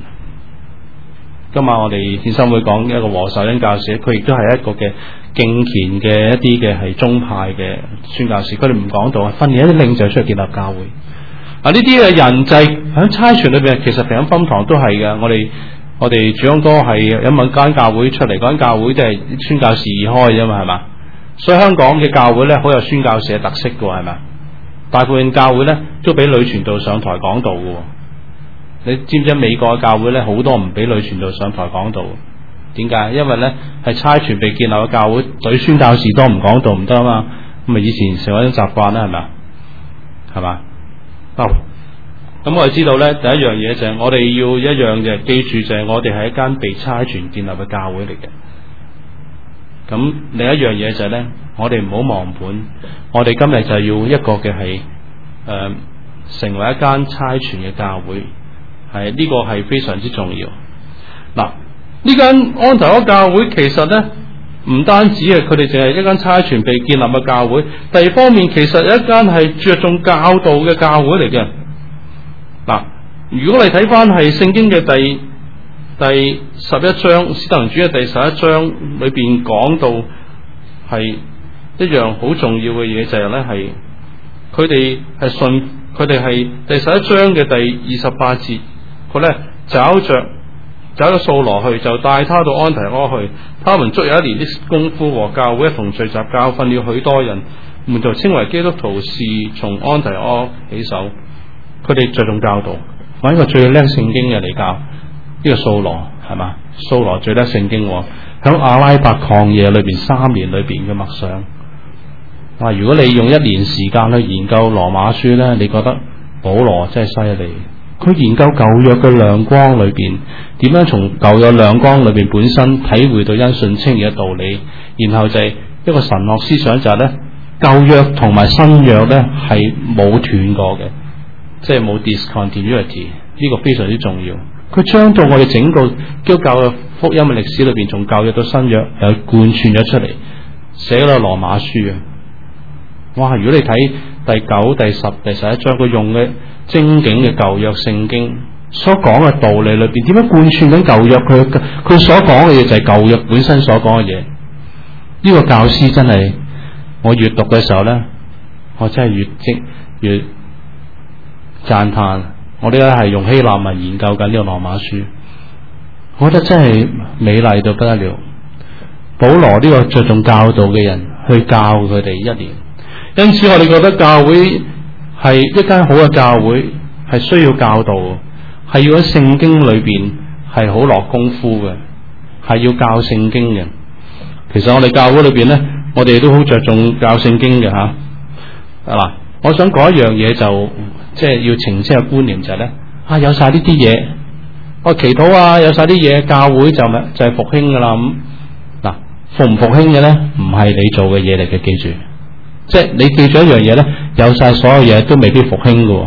[SPEAKER 1] 今晚我哋健身會講一個和壽恩教士，佢亦都係一個嘅敬虔嘅一啲嘅係宗派嘅宣教士，佢哋唔講道，係訓練一啲領袖出去建立教會。啊，呢啲嘅人際喺差傳裏邊，其實平安福音堂都係嘅，我哋。我哋主安哥係有某間教會出嚟，嗰間教會都係宣教士而開啫嘛，係嘛？所以香港嘅教會咧，好有宣教士嘅特色嘅，係嘛？大部分教會咧都俾女傳道上台講道嘅。你知唔知美國嘅教會咧，好多唔俾女傳道上台講道？點解？因為咧係差傳被建立嘅教會，女宣教士多唔講道唔得啊嘛。咁啊，以前成為一種習慣啦，係咪？係嘛？哦。咁我哋知道咧，第一樣嘢就係我哋要一樣就係記住，就係我哋係一間被差傳建立嘅教會嚟嘅。咁另一樣嘢就係咧，我哋唔好忘本，我哋今日就要一個嘅係誒成為一間差傳嘅教會，係呢個係非常之重要。嗱，呢間安提阿教會其實咧唔單止係佢哋淨係一間差傳被建立嘅教會，第二方面其實有一間係着重教導嘅教會嚟嘅。嗱，如果你睇翻係聖經嘅第第十一章，使徒行傳嘅第十一章裏邊講到係一樣好重要嘅嘢，就係咧係佢哋係信，佢哋係第十一章嘅第二十八節，佢咧找着找咗掃羅去，就帶他到安提阿去，他們足有一年的功夫和教會一同聚集，教訓了許多人，門徒稱為基督徒，是從安提阿起手。佢哋着重教導，揾一個最叻聖經嘅嚟教呢、這個掃羅係嘛？掃羅最叻聖經，響阿拉伯曠野裏邊三年裏邊嘅默想。哇！如果你用一年時間去研究羅馬書咧，你覺得保羅真係犀利。佢研究舊約嘅亮光裏邊，點樣從舊約亮光裏邊本身體會到因信稱義嘅道理，然後就係一個神學思想就係咧，舊約同埋新約咧係冇斷過嘅。即係冇 discontinuity， 呢個非常之重要。佢將到我哋整個基督教嘅福音嘅歷史裏邊，從舊約到新約又貫穿咗出嚟，寫咗羅馬書啊！哇！如果你睇第九、第十、第十一章，佢用嘅精警嘅舊約聖經所講嘅道理裏邊，點樣貫穿緊舊約？佢佢所講嘅嘢就係舊約本身所講嘅嘢。呢個教師真係，我閱讀嘅時候咧，我真係越積越讚嘆。我哋咧係用希臘文研究緊呢個羅馬書，我覺得真係美麗到不得了。保羅呢個着重教導嘅人去教佢哋一年，因此我哋覺得教會係一間好嘅教會，係需要教導，係要喺聖經裏邊係好落功夫嘅，係要教聖經嘅。其實我哋教會裏邊咧，我哋都好着重教聖經嘅吓。嗱，我想講一樣嘢，就即係要澄清嘅觀念就係咧，啊有晒呢啲嘢，我祈禱啊有晒啲嘢，教會就咪就係復興噶啦咁。嗱，復唔復興嘅咧，唔係你做嘅嘢嚟嘅，記住。即係你記住一樣嘢咧，有晒所有嘢都未必復興嘅。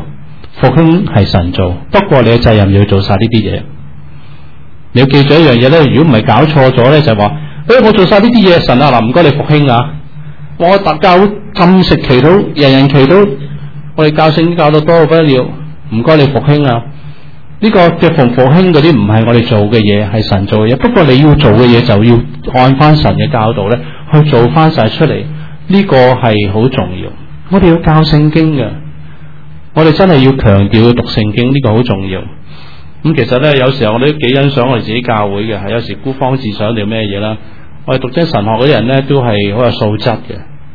[SPEAKER 1] 復興係神做，不過你嘅責任要做晒呢啲嘢。你要記住一樣嘢咧，如果唔係搞錯咗咧，就話、是、誒、欸、我做晒呢啲嘢，神啊嗱，唔該你復興啊！我特教禁食祈禱，人人祈禱，我哋教聖經教到多到不得了，唔該你復興啊！呢、這個嘅復復興嗰啲唔係我哋做嘅嘢，係神做嘅嘢。不過你要做嘅嘢就要按翻神嘅教導咧去做翻晒出嚟，呢、這個係好重要。我哋要教聖經嘅，我哋真係要強調要讀聖經，呢、這個好重要。咁其實咧，有時候我哋都幾欣賞我哋自己教會嘅，係有時孤芳自賞定咩嘢啦。我哋讀真神學嗰啲人咧，都係好有素質嘅。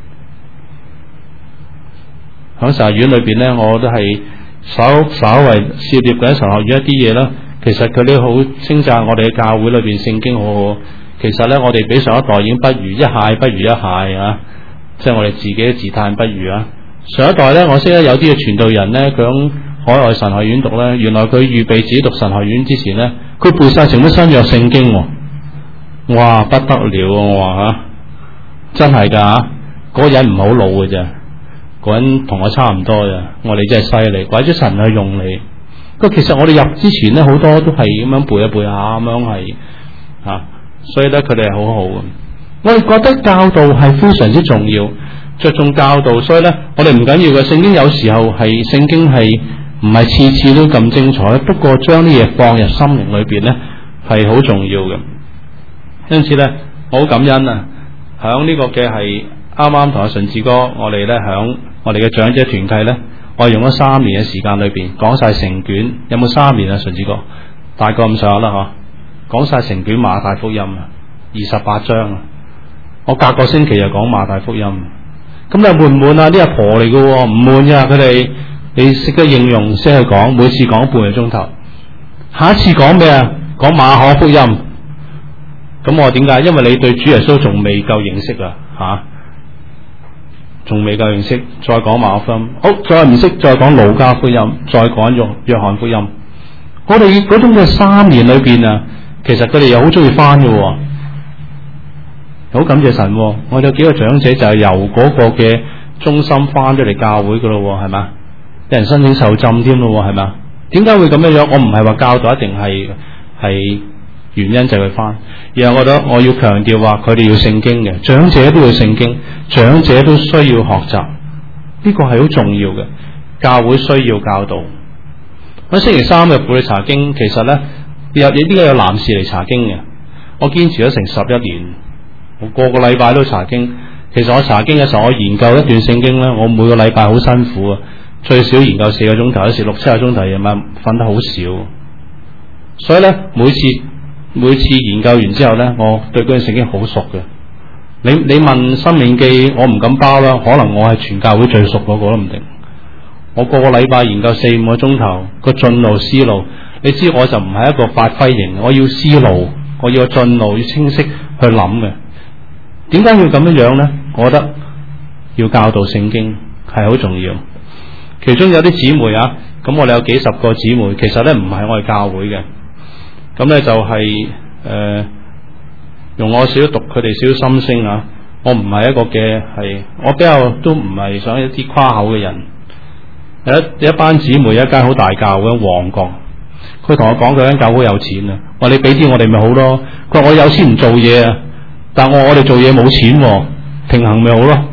[SPEAKER 1] 喺神學院裏邊咧，我都係稍稍為涉獵緊神學院一啲嘢啦。其實佢哋好稱讚我哋嘅教會裏邊聖經好好。其實咧，我哋比上一代已經不如一蟹不如一蟹啊！即係我哋自己自嘆不如啊！上一代咧，我識得有啲嘅傳道人咧，佢響海外神學院讀咧，原來佢預備自己讀神學院之前咧，佢背晒成本新約聖經，哇不得了！我話吓，真係噶吓，嗰個人唔係好老嘅啫，嗰人同我差唔多啫，我哋真係犀利，或者神去用你。不過其實我哋入之前咧，好多都係咁樣背一背下咁樣係吓，所以咧佢哋係好好嘅。我哋覺得教導係非常之重要，着重教導，所以咧我哋唔緊要嘅。聖經有時候係聖經係唔係次次都咁精彩，不過將啲嘢放入心靈裏邊咧係好重要嘅。因此咧，我好感恩啊！響呢個嘅係啱啱同阿順志哥，我哋咧響我哋嘅長者團契咧，我用咗三年嘅時間裏邊講晒成卷，有冇三年啊？順志哥大概咁上下啦，嗬，講晒成卷馬太福音啊，二十八章啊，我隔個星期又講馬太福音，咁你悶唔悶啊？啲阿婆嚟嘅，唔悶呀，佢哋你識得應用，識去講，每次講半個鐘頭，下一次講咩啊？講馬可福音。咁我點解？因為你對主耶穌仲未夠認識啊，吓，仲未夠認識，再講馬可福音，好，再唔識，再講路加福音，再講約約翰福音。我哋嗰種嘅三年裏邊啊，其實佢哋又好中意翻嘅，好感謝神。我哋有幾個長者就係由嗰個嘅中心翻咗嚟教會噶咯，係嘛？有人申請受浸添咯，係嘛？點解會咁樣樣？我唔係話教導一定係係。原因就係佢翻，然後我覺得我要強調話佢哋要聖經嘅，長者都要聖經，長者都需要學習，呢個係好重要嘅，教會需要教導。喺星期三嘅婦女查經，其實咧有呢個有男士嚟查經嘅，我堅持咗成十一年，我個個禮拜都查經。其實我查經嘅時候，我研究一段聖經咧，我每個禮拜好辛苦啊，最少研究四個鐘頭，有時六七個鐘頭，夜晚瞓得好少，所以咧每次。每次研究完之後咧，我對嗰段聖經好熟嘅。你你問申命記，我唔敢包啦，可能我係全教會最熟嗰個都唔定。我個個禮拜研究四五個鐘頭，個進路思路，你知我就唔係一個發揮型，我要思路，我要個進路要清晰去諗嘅。點解要咁樣樣咧？我覺得要教導聖經係好重要。其中有啲姊妹啊，咁我哋有幾十個姊妹，其實咧唔係我哋教會嘅。咁咧就係、是、誒、呃、用我少少讀佢哋少少心聲啊！我唔係一個嘅係，我比較都唔係想一啲誇口嘅人。有一有一班姊妹，一間好大教嘅旺角，佢同我講佢間教會有錢啊！我話你俾啲我哋咪好咯。佢話我有錢唔做嘢啊，但我我哋做嘢冇錢、啊，平衡咪好咯。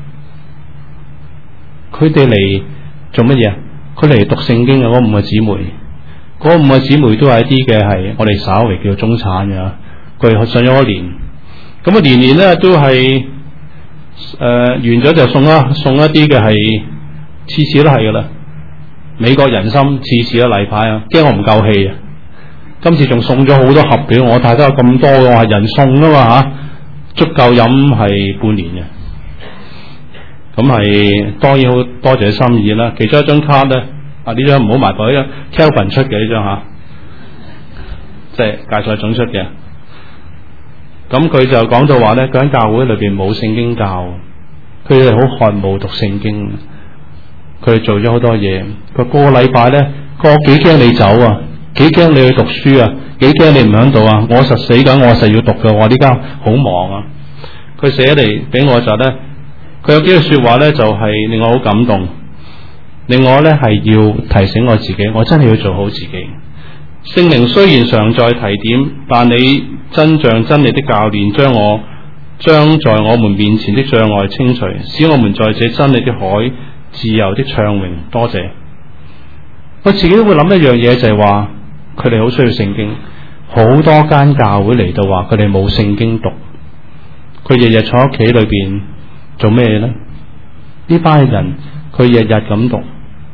[SPEAKER 1] 佢哋嚟做乜嘢？佢嚟讀聖經嘅嗰五個姊妹。嗰五個姊妹都係一啲嘅係我哋稍微叫做中產嘅，佢哋上咗一年，咁啊年年咧都係誒、呃、完咗就送啊送一啲嘅係，次次都係噶啦。美國人心次次都例牌啊，驚我唔夠氣啊！今次仲送咗好多盒俾我，大家有咁多嘅，我話人送啊嘛吓，足夠飲係半年嘅，咁係當然好多謝心意啦。其中一張卡咧。啊！呢張唔好埋袋，呢張 Kelvin 出嘅呢張吓，即係芥菜種出嘅。咁佢就講到話咧，嗰間教會裏邊冇聖經教，佢哋好渴慕讀聖經。佢哋做咗好多嘢。佢個個禮拜咧，個幾驚你走啊，幾驚你去讀書啊，幾驚你唔響度啊！我實死緊，我實要讀嘅。我呢家好忙啊。佢寫嚟俾我就咧，佢有幾句說話咧，就係令我好感動。 另外咧係要提醒我自己，我真係要做好自己。聖靈雖然常在提點，但你真像真理的教練，將我將在我們面前的障礙清除，使我們在這真理的海自由的暢泳。多謝。我自己都會諗一樣嘢，就係話佢哋好需要聖經。好多間教會嚟到話佢哋冇聖經讀，佢日日坐喺屋企裏邊做咩呢？呢班人佢日日咁讀，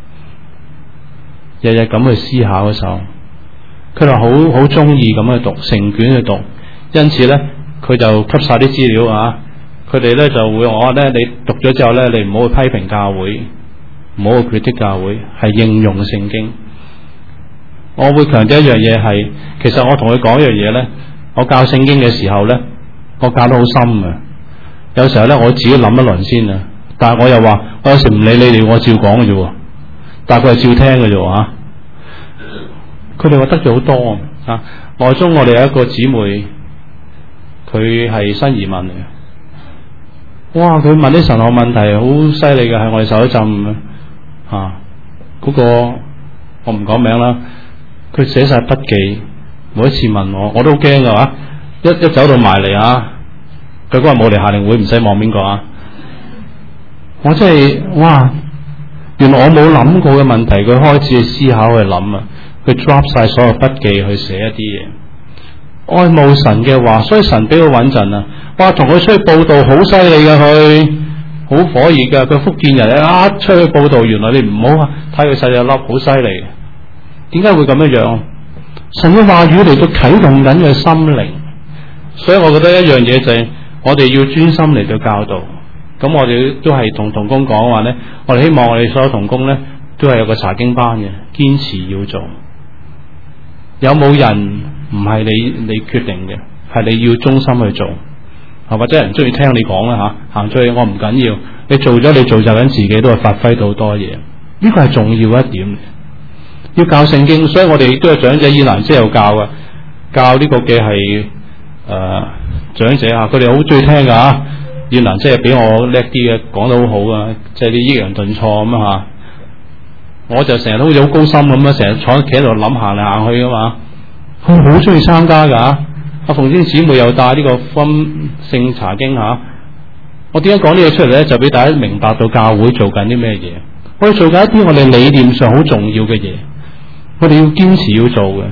[SPEAKER 1] 日日咁去思考嘅時候，佢就好好中意咁去讀，成卷去讀，因此咧佢就吸晒啲資料啊。佢哋咧就會我話咧，你讀咗之後咧，你唔好去批評教會，唔好去 critic 教會，係應用聖經。我會強調一樣嘢係，其實我同佢講一樣嘢咧，我教聖經嘅時候咧，我教得好深啊。有時候咧，我自己諗一輪先啊。但係我又話，我有時唔理你哋，我照講嘅啫。但係佢係照聽嘅啫吓。佢哋話得咗好多啊。內中我哋有一個姊妹，佢係新移民嚟嘅。哇！佢問啲神學問題好犀利嘅，係我哋受一浸啊。嗰個我唔講名啦。佢寫晒筆記，每一次問我，我都好驚噶吓。一一走到埋嚟啊，佢嗰日冇嚟夏令會，唔使望邊個啊。我真係哇！原來我冇諗過嘅問題，佢開始去思考去諗啊。佢 drop 晒所有筆記去寫一啲嘢，愛慕神嘅話，所以神俾佢穩陣啊。哇！同佢出去報道好犀利噶，佢好火熱噶。佢福建人啊，出去報道，原來你唔好睇佢細隻粒，好犀利。點解會咁樣樣？神嘅話語嚟到啟動緊佢心靈，所以我覺得一樣嘢就係我哋要專心嚟到教導。咁我哋都係同同工講話咧，我哋希望我哋所有同工咧都係有個查經班嘅，堅持要做。有冇人唔係你你決定嘅，係你要忠心去做。啊，或者人中意聽你講啦吓，行出去我唔緊要，你做咗你做就緊自己都係發揮到好多嘢。呢個係重要一點。要教聖經，所以我哋都有長者以蘭姐有教嘅，教呢個嘅係誒長者啊，佢哋好中意聽噶吓。以蘭姐係比我叻啲嘅，講得好好啊，即係啲抑揚頓挫咁啊吓。我就成日都好似好高深咁啊，成日坐喺企喺度諗行嚟行去噶嘛。佢好中意參加噶。阿鳳仙姊妹又帶呢個分聖查經吓。我點解講呢嘢出嚟咧？就俾大家明白到教會做緊啲咩嘢。我哋做緊一啲我哋理念上好重要嘅嘢。我哋要堅持要做嘅，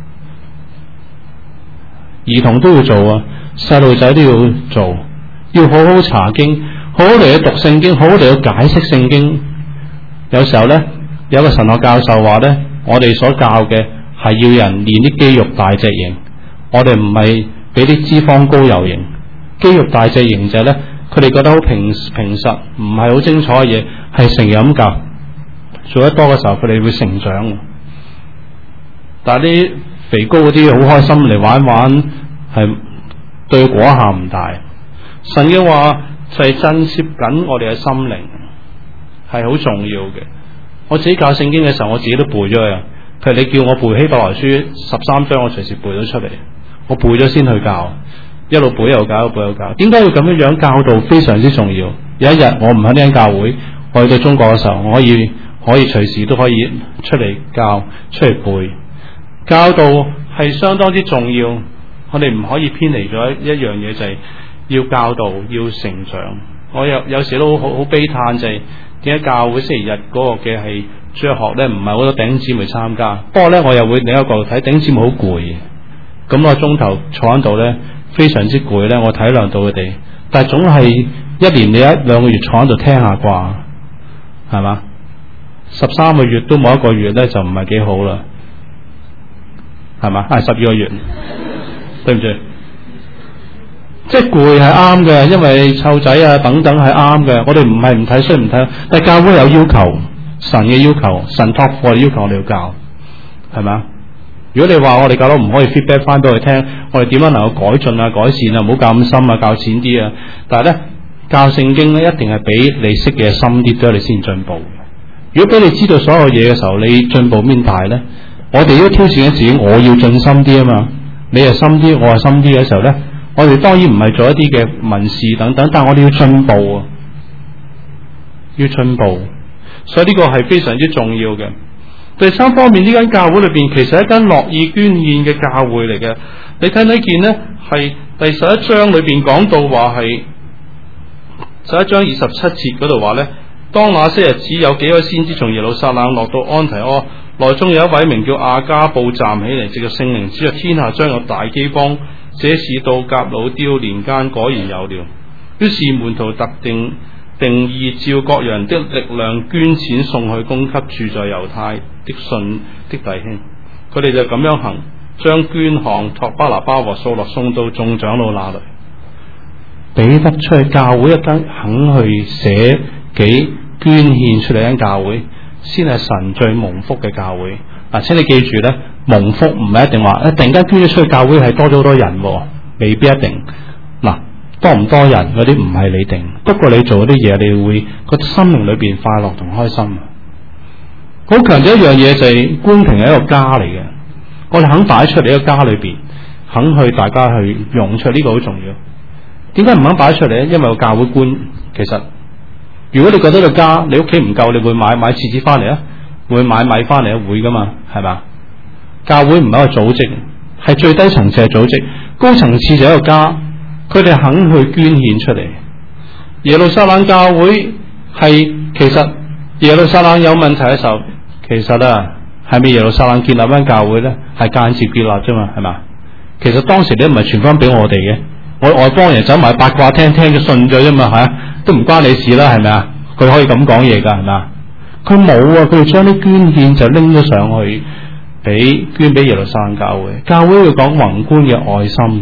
[SPEAKER 1] 兒童都要做啊，細路仔都要做，要好好查經，好好嚟去讀聖經，好好嚟去解釋聖經。有時候咧，有個神學教授話咧，我哋所教嘅係要人練啲肌肉大隻型，我哋唔係俾啲脂肪高油型。肌肉大隻型就係咧，佢哋覺得好平平實，唔係好精彩嘅嘢，係成日咁教，做得多嘅時候，佢哋會成長。但係啲肥高嗰啲好開心嚟玩玩，係對果效唔大。神嘅話就係震懾緊我哋嘅心靈，係好重要嘅。我自己教聖經嘅時候，我自己都背咗嘅。譬如你叫我背希伯來書十三章，我隨時背咗出嚟。我背咗先去教，一路背又教，一路背又教。點解要咁樣樣教導？非常之重要。有一日我唔喺呢間教會，我去到中國嘅時候，我可以可以隨時都可以出嚟教，出嚟背。教導係相當之重要，我哋唔可以偏離咗一樣嘢，就係、是、要教導，要成長。我有有時都好好悲嘆，就係點解教會星期日嗰個嘅係主日學咧，唔係好多弟兄姊妹參加。不過咧，我又會另一個角度睇，弟兄姊妹好攰嘅，咁個鐘頭坐喺度咧，非常之攰咧。我體諒到佢哋，但係總係一年你一兩個月坐喺度聽下啩，係嘛？十三個月都冇一個月咧，就唔係幾好啦。係嘛？係十二個月，對唔住，即係攰係啱嘅，因為湊仔啊等等係啱嘅。我哋唔係唔睇書唔睇，但係教會有要求，神嘅要求，神託付我哋要求，我哋要教，係咪？如果你話我哋教到唔可以 feedback 翻俾佢聽，我哋點樣能夠改進啊、改善啊？唔好教咁深啊，教淺啲啊。但係咧，教聖經咧，一定係比你識嘅深啲，對你先進步。如果俾你知道所有嘢嘅時候，你進步邊大咧？我哋都挑戰緊自己，我要進深啲啊嘛，你係深啲，我係深啲嘅時候咧，我哋當然唔係做一啲嘅文士等等，但係我哋要進步啊，要進步。 所以呢個係非常之重要嘅。第三方面，呢間教會裏邊其實係一間樂意捐獻嘅教會嚟嘅。你睇睇見呢，係第十一章裏邊講到話係十一章二十七節嗰度話呢，當那些日子有幾位先知從耶路撒冷落到安提阿，內中有一位名叫亞加布站起嚟，藉着聖靈指着天下將有大饑荒，這事到革老丟年間果然有了。於是門徒特定定義照各人的力量捐錢送去供給住在猶太的信的弟兄，佢哋就咁樣行，將捐項託巴拿巴和掃羅送到眾長老那裏。彼得出去教會一間肯去捨己捐獻出嚟一間教會，先係神最蒙福嘅教會。嗱，請你記住咧，蒙福唔係一定話一突然間捐咗出去教會係多咗好多人，未必一定。嗱，多唔多人嗰啲唔係你定，不過你做嗰啲嘢，你會個心靈裏邊快樂同開心。好強調一樣嘢就係官庭係一個家嚟嘅，我哋肯擺出嚟一個家裏邊，肯去大家去用出呢個好重要。點解唔肯擺出嚟咧？因為個教會官其實，如果你覺得個家你屋企唔夠，你會買買廁紙翻嚟啊？會買米翻嚟啊？會噶嘛？係嘛？教會唔係一個組織，係最低層次嘅組織，高層次就係一個家。佢哋肯去捐獻出嚟。耶路撒冷教會係其實耶路撒冷有問題嘅時候，其實啊係咪耶路撒冷建立間教會咧？係間接建立啫嘛，係嘛？其實當時你都唔係傳翻俾我哋嘅，我外邦人走埋八卦聽聽就信咗啫嘛，吓都唔關你事啦，係咪啊？佢可以咁講嘢噶，係咪啊？佢冇啊，佢哋將啲捐獻就拎咗上去俾捐俾耶路撒冷教會。教會要講宏觀嘅愛心。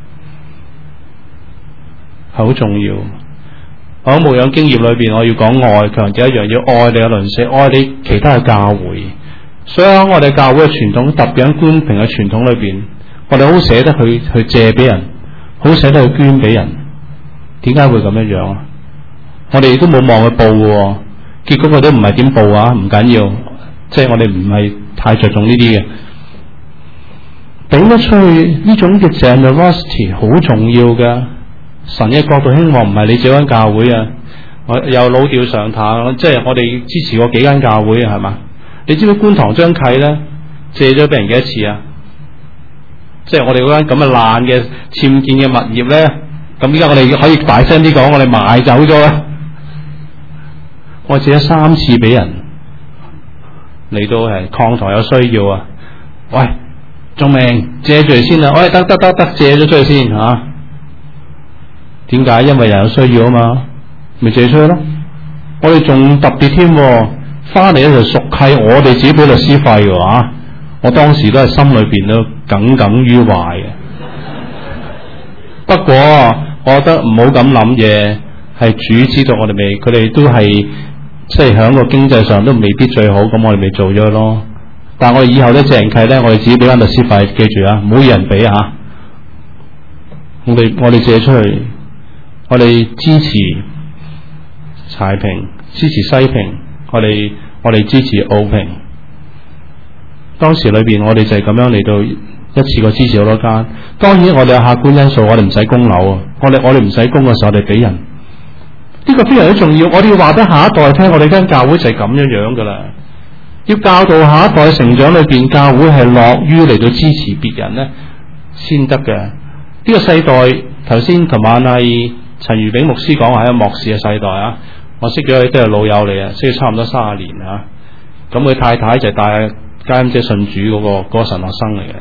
[SPEAKER 1] 係好重要。我喺牧養經驗裏邊，我要講愛，強調一樣，要愛你嘅鄰舍，愛你其他嘅教會。所以喺我哋教會嘅傳統，特別喺官平嘅傳統裏邊，我哋好捨得去去借俾人，好捨得去捐俾人。點解會咁樣樣啊？我哋都冇望佢報嘅，結果佢都唔係點報啊？唔緊要，即係我哋唔係太着重呢啲嘅。俾得出去呢種嘅 generosity 好重要嘅。神嘅角度興旺唔係你這間教會啊，我又老調常談，即係我哋支持過幾間教會啊，係嘛？你知唔知觀塘張契咧借咗俾人幾多次啊？即係我哋嗰間咁嘅爛嘅僭建嘅物業咧，咁依家我哋可以大聲啲講，我哋賣走咗啦。我借咗三次俾人嚟到係礦塘有需要啊，喂，仲命借住嚟先啊，喂，得得得得，借咗出去先吓。點解？因為人有需要啊嘛，咪借出去咯。我哋仲特別添，翻嚟咧就屬契，我哋自己俾律師費嘅話，我當時都係心裏邊都耿耿於懷嘅。不過我覺得唔好咁諗嘢，係主知道我哋未，佢哋都係即係響個經濟上都未必最好，咁我哋咪做咗咯。但係我哋以後咧借人契咧，我哋自己俾翻律師費，記住啊，唔好要人俾啊。我哋我哋借出去。我哋支持柴平，支持西平，我哋我哋支持澳平。當時裏邊我哋就係咁樣嚟到一次過支持好多間。當然我哋有客觀因素，我哋唔使供樓啊，我哋我哋唔使供嘅時候，我哋俾人。呢個非常之重要，我哋要話俾下一代聽，我哋間教會就係咁樣樣噶啦。要教導下一代成長裏邊，教會係樂於嚟到支持別人咧，先得嘅。呢個世代頭先琴晚係陳如炳牧師講話係一個漠視嘅世代啊！我識咗佢都係老友嚟啊，識咗差唔多三十年啊。咁佢太太就係帶家欣姐信主嗰、嗰個嗰個神學生嚟嘅。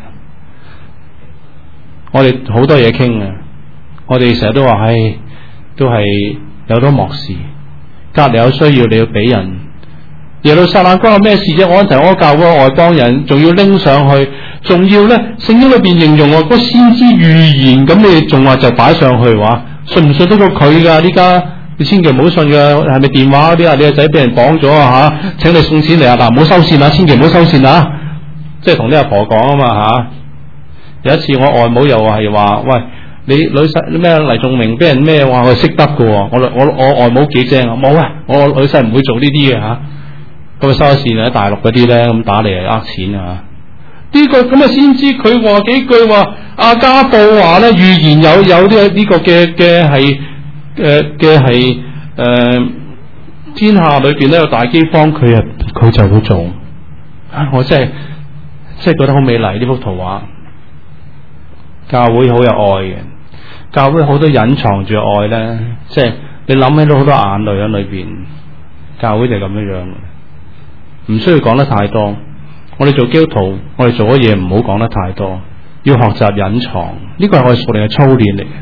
[SPEAKER 1] 我哋好多嘢傾啊！我哋成日都話，唉，都係有好多漠視。隔籬有需要你要俾人。耶路撒冷關我咩事啫？安提阿教嗰個外邦人，仲要拎上去，仲要咧聖經裏邊形容我嗰先知預言，咁你仲話就擺上去話？信唔信得過佢噶？呢家你千祈唔好信噶，係咪電話嗰啲啊？你個仔俾人綁咗啊吓，請你送錢嚟啊！嗱，唔好收線啊，千祈唔好收線啊！即係同啲阿婆講啊嘛吓。有一次我外母又係話，喂，你女婿咩黎仲明俾人咩話佢識得噶？我我我外母幾正啊？冇啊，我女婿唔會做呢啲嘅吓。咁啊收咗線喺大陸嗰啲咧，咁打嚟係呃錢啊！呢、這個咁啊先知佢話幾句話，亞加布話咧預言有有啲呢個嘅嘅係誒嘅係誒天下裏邊咧有大饑荒，佢啊佢就會做。啊，我真係真係覺得好美麗呢幅圖畫。教會好有愛嘅，教會好多隱藏住愛咧，即係你諗起到好多眼淚喺裏邊。教會就係咁樣樣，唔需要講得太多。我哋做基督徒，我哋做嘅嘢唔好講得太多，要學習隱藏。呢個係我哋屬靈嘅操練嚟嘅。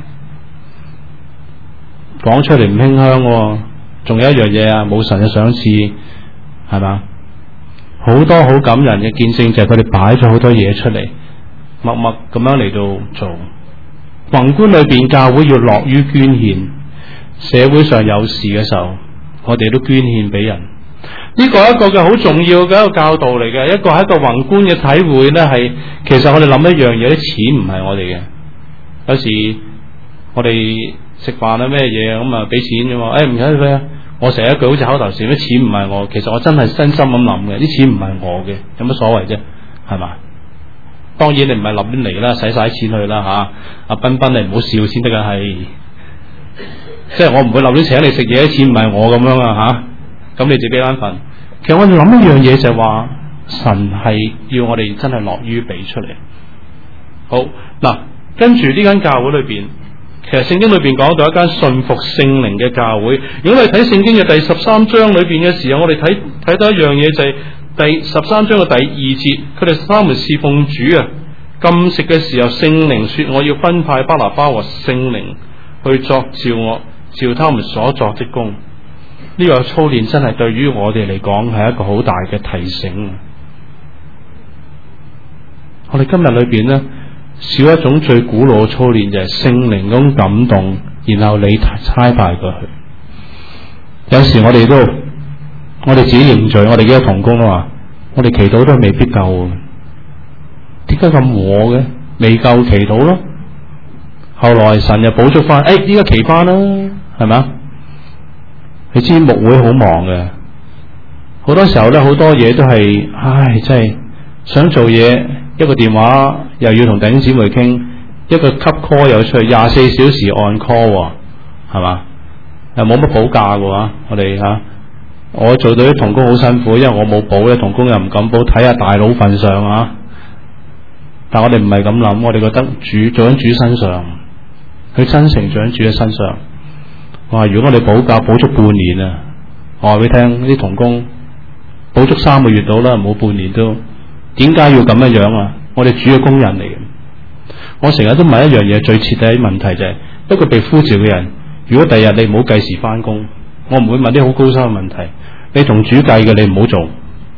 [SPEAKER 1] 講出嚟唔馨香，仲有一樣嘢啊，冇神嘅賞賜，係嘛？好多好感人嘅見證就係佢哋擺咗好多嘢出嚟，默默咁樣嚟到做。宏觀裏邊，教會要樂於捐獻，社會上有事嘅時候，我哋都捐獻俾人。呢個係一個嘅好重要嘅一個教導嚟嘅，一個係一個宏觀嘅體會咧。係其實我哋諗一樣嘢，啲錢唔係我哋嘅。有時我哋食飯啊咩嘢咁啊，俾錢啫嘛。誒唔使俾啊！我成日一句好似口頭禪，啲錢唔係我，其實我真係真心咁諗嘅，啲錢唔係我嘅，有乜所謂啫？係嘛？當然你唔係立亂嚟啦，使晒啲錢去啦吓。阿彬彬你唔好笑先得噶，係即係我唔會立亂請你食嘢，啲錢唔係我咁樣啊吓。咁你自己安份。其實我哋諗一樣嘢就係話，神係要我哋真係樂於俾出嚟。好嗱，跟住呢間教會裏邊。其實聖經裏邊講到一間信服聖靈嘅教會。如果我哋睇聖經嘅第十三章裏邊嘅時候，我哋睇睇到一樣嘢就係、是、第十三章嘅第二節，佢哋三門侍奉主啊，禁食嘅時候，聖靈說我要分派巴拿巴和聖靈去作照我照他們所作的工。呢、這個操練真係對於我哋嚟講係一個好大嘅提醒。我哋今日裏邊呢，少一種最古老嘅操練，就係聖靈嗰種感動，然後你差派過去。有時我哋都我哋自己認罪，我哋幾個同工都話，我哋祈禱都未必夠，點解咁和嘅？未夠祈禱咯。後來神又補足翻，誒依家祈翻啦，係咪啊？你知牧會好忙嘅，好多時候咧，好多嘢都係，唉，真係想做嘢，一個電話又要同弟兄姊妹傾，一個吸 call 又出去，廿四小時按 call， 係嘛？又冇乜補假嘅話，我哋吓、啊，我做到啲同工好辛苦，因為我冇補咧，同工又唔敢補，睇下大佬份上啊。但我哋唔係咁諗，我哋覺得主做喺主身上，佢真誠做喺主嘅身上。我話如果我哋補假補足半年啊，我話俾你聽，啲同工補足三個月到啦，冇半年都。點解要咁樣樣啊？我哋主嘅工人嚟嘅。我成日都問一樣嘢，最徹底嘅問題就係、是、一個被呼召嘅人，如果第日你唔好計時翻工，我唔會問啲好高深嘅問題。你同主計嘅，你唔好做。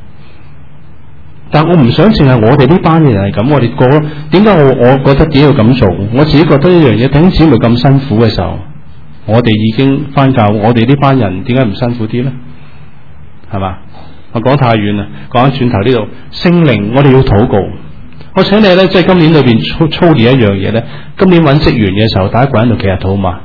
[SPEAKER 1] 但我唔想淨係我哋呢班人係咁，我哋過點解我我覺得點要咁做？我自己覺得一樣嘢，弟兄姊妹咁辛苦嘅時候，我哋已經翻教，我哋呢班人點解唔辛苦啲咧？係嘛？我講太遠啦，講翻轉頭呢度，聖靈我哋要禱告。我請你咧，即係今年裏邊操操練一樣嘢咧。今年揾職員嘅時候，第一個人喺度祈下禱嘛。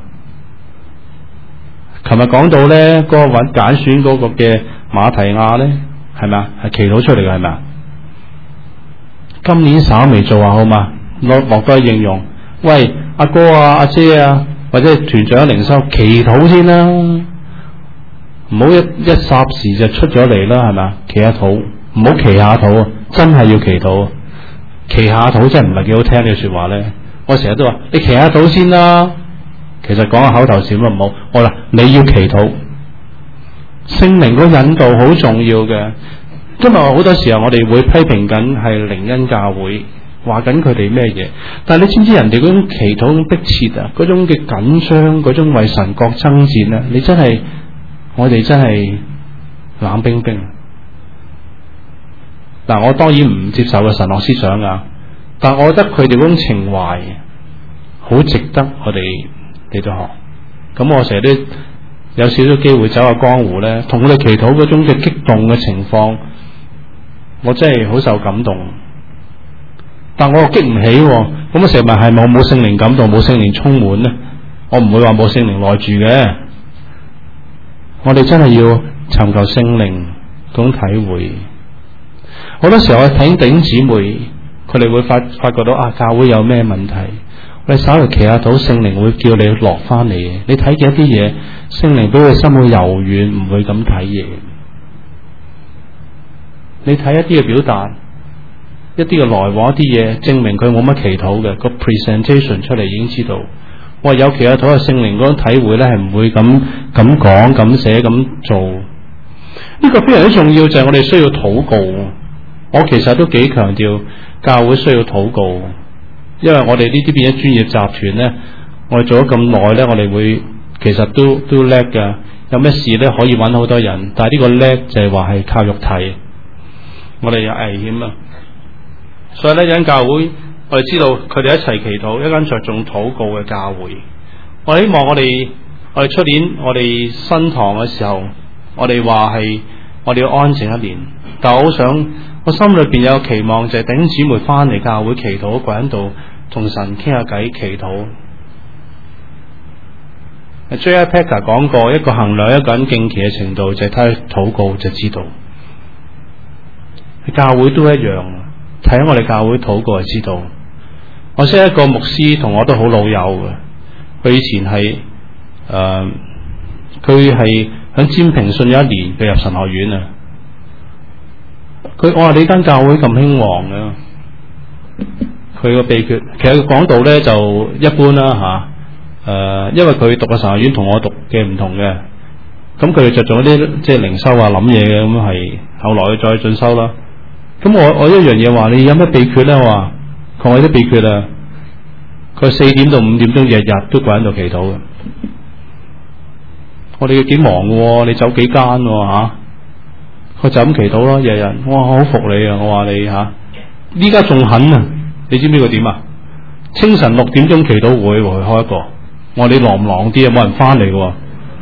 [SPEAKER 1] 琴日講到咧，嗰、那個揾揀選嗰個嘅馬提亞咧，係咪啊？係祈禱出嚟嘅，係咪啊？今年稍微做下好嘛，落落多應用。喂，阿哥啊，阿姐啊，或者係團長靈修，祈禱先啦，唔好一一霎時就出咗嚟啦，係咪啊？祈下禱，唔好祈下禱啊，真係要祈禱。祈下禱真係唔係幾好聽呢句說話咧。我成日都話你祈下禱先啦，其實講下口頭禪都唔好。好啦，你要祈禱，聖靈嗰引導好重要嘅。今日好多時候我哋會批評緊係靈恩教會，話緊佢哋咩嘢，但係你知唔知人哋嗰種祈禱迫切啊，嗰種嘅緊張，嗰種為神國爭戰啊，你真係我哋真係冷冰冰。嗱，我當然唔接受個神學思想啊，但係我覺得佢哋嗰種情懷好值得我哋嚟到學。咁我成日都有少少機會走下江湖咧，同佢哋祈禱嗰種嘅激動嘅情況，我真係好受感動。但我又激唔起，咁我成日問係咪我冇聖靈感動，冇聖靈充滿咧？我唔會話冇聖靈內住嘅。我哋真係要尋求聖靈嗰種體會。好多時候我睇弟兄姊妹，佢哋會發發覺到啊，教會有咩問題？ 你稍微祈下禱，聖靈會叫你落翻嚟嘅。你睇見一啲嘢，聖靈俾佢心好柔軟，唔會咁睇嘢。你睇一啲嘅表達，一啲嘅來往，一啲嘢證明佢冇乜祈禱嘅，個 presentation 出嚟已經知道。我話有祈下禱嘅聖靈嗰種體會咧，係唔會咁咁講、咁寫、咁做。呢個非常之重要，就係我哋需要禱告。我其實都幾強調教會需要禱告。因為我哋呢啲變咗專業集團咧，我哋做咗咁耐咧，我哋會其實都都叻噶。有咩事咧可以揾好多人，但係呢個叻就係話係靠肉體，我哋有危險啊。所以咧，有間教會我哋知道佢哋一齊祈禱，一間着重禱告嘅教會。我希望我哋我哋出年我哋新堂嘅時候，我哋話係我哋要安靜一年，但係我好想。我心裏邊有期望，就係弟兄姊妹翻嚟教會祈禱，跪喺度同神傾下偈祈禱。J I Packer 講過，一個衡量一個人敬虔嘅程度，就係睇佢禱告就知道。教會都一樣，睇下我哋教會禱告就知道。我識一個牧師，同我都好老友嘅。佢以前係誒，佢係喺占平信咗一年，佢入神學院啊。佢我話你間教會咁興旺嘅，佢個秘訣其實佢講道咧就一般啦吓，誒、啊，因為佢讀嘅神學院同我讀嘅唔同嘅，咁佢哋着重啲即係靈修啊諗嘢嘅，咁係後來再進修啦。咁我我一樣嘢話你有咩秘訣咧？我話佢話有啲秘訣啊，佢四點到五點鐘日日都跪喺度祈禱嘅。我哋幾忙嘅，你走幾間吓？啊佢就咁祈禱咯，日日，哇，好服你啊！我話你吓，依家仲狠啊！你知唔知佢點啊？清晨六點鐘祈禱會，佢開一個，我話你狼唔狼啲啊？冇人翻嚟嘅，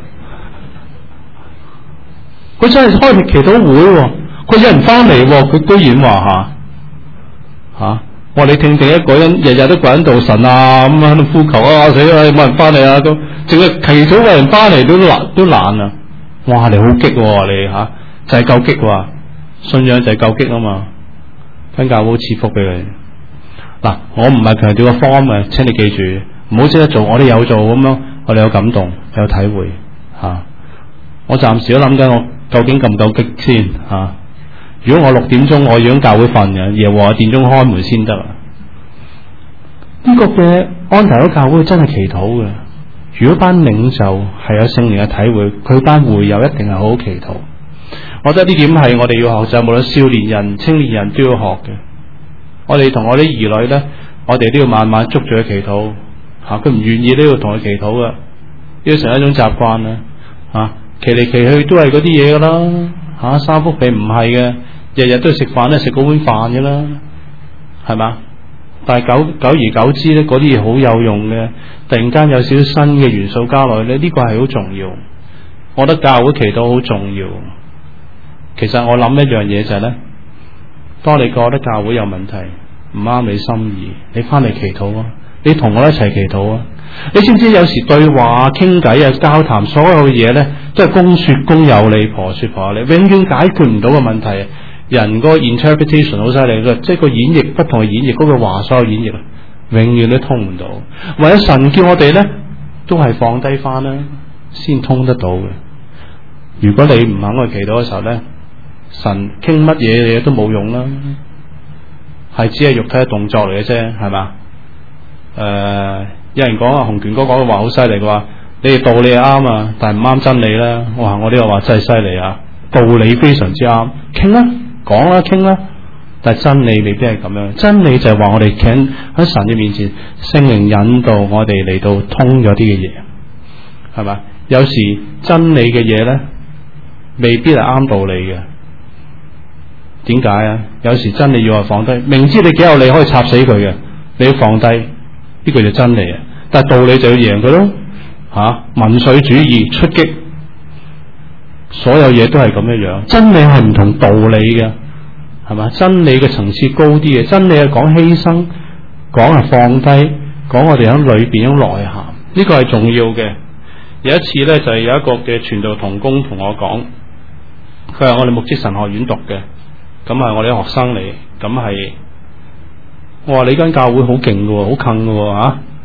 [SPEAKER 1] 佢真係開祈禱會，佢有人翻嚟，佢居然話吓吓，我話你聽聽一個人日日都跪喺度神啊，咁喺度呼求啊，死啊，冇人翻嚟啊，咁淨係祈禱有人翻嚟都難都難啊！哇，你好激喎，你吓。就係夠激喎，信仰就係夠激啊嘛，跟教會賜福俾佢。嗱，我唔係強調個 form 嘅，請你記住，唔好識得做，我哋有做咁樣，我哋有感動，有體會吓、啊。我暫時都諗緊，我究竟夠唔夠激先吓、啊？如果我六點鐘我要喺教會瞓嘅，耶和華殿中開門先得。呢個嘅安提阿教會真係祈禱嘅。如果班領袖係有聖靈嘅體會，佢班會友一定係好好祈禱。我覺得呢點係我哋要學習，無論少年人、青年人都要學嘅。我哋同我啲兒女咧，我哋都要慢慢捉住佢祈禱吓，佢唔願意都要同佢祈禱嘅，要成一種習慣啦吓。祈嚟祈去都係嗰啲嘢噶啦吓，三福餅唔係嘅，日日都食飯咧，食嗰碗飯嘅啦，係嘛？但係久久而久之咧，嗰啲嘢好有用嘅，突然間有少少新嘅元素加落去咧，呢個係好重要。我覺得教會祈禱好重要。其實我諗一樣嘢就係咧，當你覺得教會有問題，唔啱你心意，你翻嚟祈禱啊，你同我一齊祈禱啊。你知唔知有時對話、傾偈啊、交談所有嘅嘢咧，都係公說公有理，婆說婆有理，永遠解決唔到嘅問題。人個 interpretation 好犀利嘅，即係個演繹不同嘅演繹，嗰個話所有演繹，永遠都通唔到。唯有神叫我哋咧，都係放低翻啦，先通得到嘅。如果你唔肯去祈禱嘅時候咧，神傾乜嘢嘢都冇用啦，係只係肉體嘅動作嚟嘅啫，係嘛？誒、呃，有人講啊，洪權哥講嘅話好犀利嘅話，你哋道理係啱啊，但係唔啱真理啦。哇，我呢個話真係犀利啊，道理非常之啱，傾啦，講啦，傾啦，但係真理未必係咁樣。真理就係話我哋企喺神嘅面前，聖靈引導我哋嚟到通咗啲嘅嘢，係嘛？有時真理嘅嘢咧，未必係啱道理嘅。點解啊？有時真理要係放低，明知你幾有理可以插死佢嘅，你要放低，呢、這個就真理啊！但係道理就要贏佢咯，吓、啊、民粹主義出擊，所有嘢都係咁樣樣。真理係唔同道理嘅，係嘛？真理嘅層次高啲嘅，真理係講犧牲，講係放低，講我哋喺裏邊有內涵，呢、這個係重要嘅。有一次咧，就係、是、有一個嘅傳道同工同我講，佢係我哋牧職神學院讀嘅。咁係我哋學生嚟，咁係我話你間教會好勁嘅，好近嘅吓，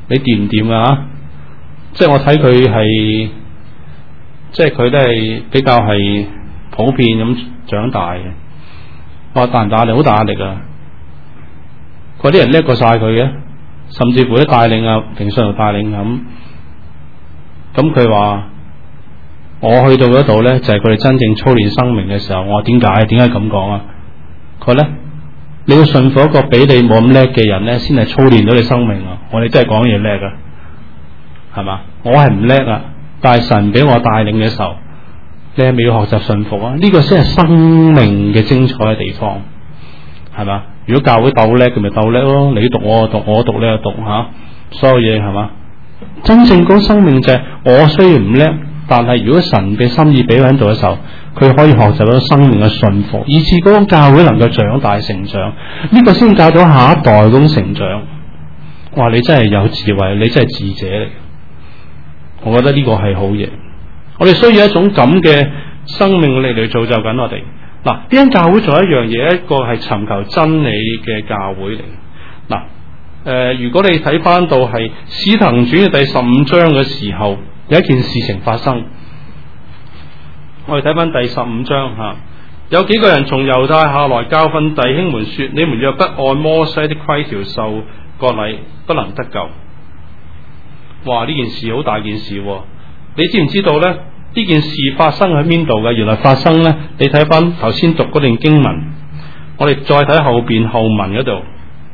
[SPEAKER 1] 你掂唔掂啊？即係我睇佢係，即係佢都係比較係普遍咁長大嘅。我話大唔大壓力？好大壓力啊！嗰啲人叻過晒佢嘅，甚至乎啲帶領啊，平信徒帶領咁。咁佢話我去到嗰度咧，就係佢哋真正操練生命嘅時候。我話點解？點解咁講啊？佢咧，你要順服一個比你冇咁叻嘅人咧，先係操練到你生命啊！我哋真係講嘢叻啊，係嘛？我係唔叻啊，但係神俾我帶領嘅時候，你係咪要學習順服啊？呢個先係生命嘅精彩嘅地方，係嘛？如果教會鬥叻，佢咪鬥叻咯。你讀我讀，我讀你又讀吓、啊，所有嘢係嘛？真正嗰生命就係、是、我雖然唔叻，但係如果神嘅心意俾佢喺度嘅時候，佢可以學習到生命嘅順服，以致嗰個教會能夠長大成長。呢、這個先教到下一代嗰種成長。哇！你真係有智慧，你真係智者嚟。我覺得呢個係好嘢。我哋需要一種咁嘅生命力嚟造就緊我哋。嗱，呢間教會仲有一樣嘢，一個係尋求真理嘅教會嚟。嗱，誒、呃，如果你睇翻到係《使徒行傳》嘅第十五章嘅時候，有一件事情發生。我哋睇翻第十五章吓，有幾個人從猶太下來教訓弟兄們說：你們若不按摩西的規條受割禮，不能得救。哇！呢件事好大件事，你知唔知道呢？呢件事發生喺邊度嘅？原來發生呢，你睇翻頭先讀嗰段經文，我哋再睇後邊後文嗰度，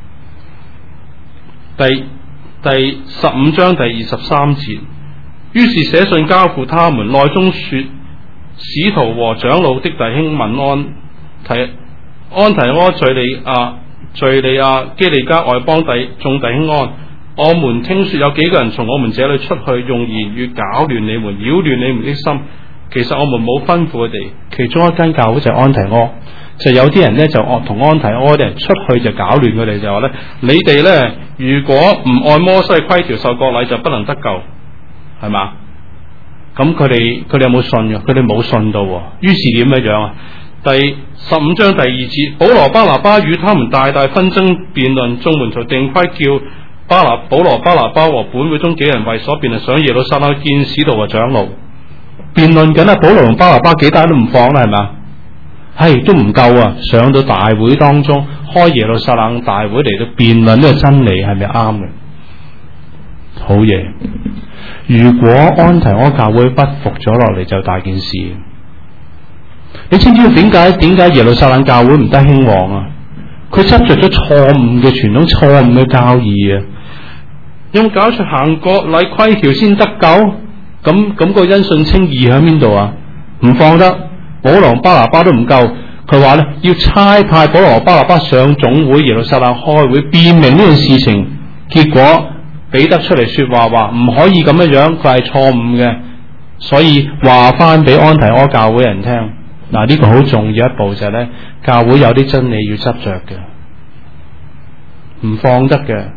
[SPEAKER 1] 第第十五章第二十三節。於是寫信交付他們，內中說：使徒和長老的弟兄問安提安提阿、敘利亞、敘利亞、基利家外邦弟眾弟兄安。我們聽說有幾個人從我們這裏出去，用言語攪亂你們，擾亂你們的心。其實我們冇吩咐佢哋。其中一間教會就係安提阿，就有啲人呢，就同安提阿啲人出去就攪亂佢哋，就話呢：「你哋呢，如果唔按摩西規條受割禮，就不能得救，係嘛？咁佢哋佢哋有冇信嘅？佢哋冇信到。於是點樣樣啊？第十五章第二節，保羅巴拿巴與他們大大紛爭辯論，眾門徒定規叫巴拿保羅巴拿巴和本會中幾人為所辯論，上耶路撒冷見使徒和長老辯論緊啊！保羅同巴拿巴幾單都唔放啦，係咪？係都唔夠啊！上到大會當中，開耶路撒冷大會嚟到辯論呢個真理係咪啱嘅？好嘢！如果安提阿教會不服咗落嚟，就大件事。你知唔知點解點解耶路撒冷教會唔得興旺啊？佢執着咗錯誤嘅傳統、錯誤嘅教義啊！有冇搞出行割禮規條先得救？咁咁個因信稱義喺邊度啊？唔放得，保羅巴拿巴都唔夠。佢話咧要差派保羅巴拿巴上總會耶路撒冷開會辯明呢件事情。結果彼得出嚟說話，話唔可以咁樣樣，佢係錯誤嘅，所以話翻俾安提阿教會人聽。嗱，呢個好重要一步就係咧，教會有啲真理要執着嘅，唔放得嘅。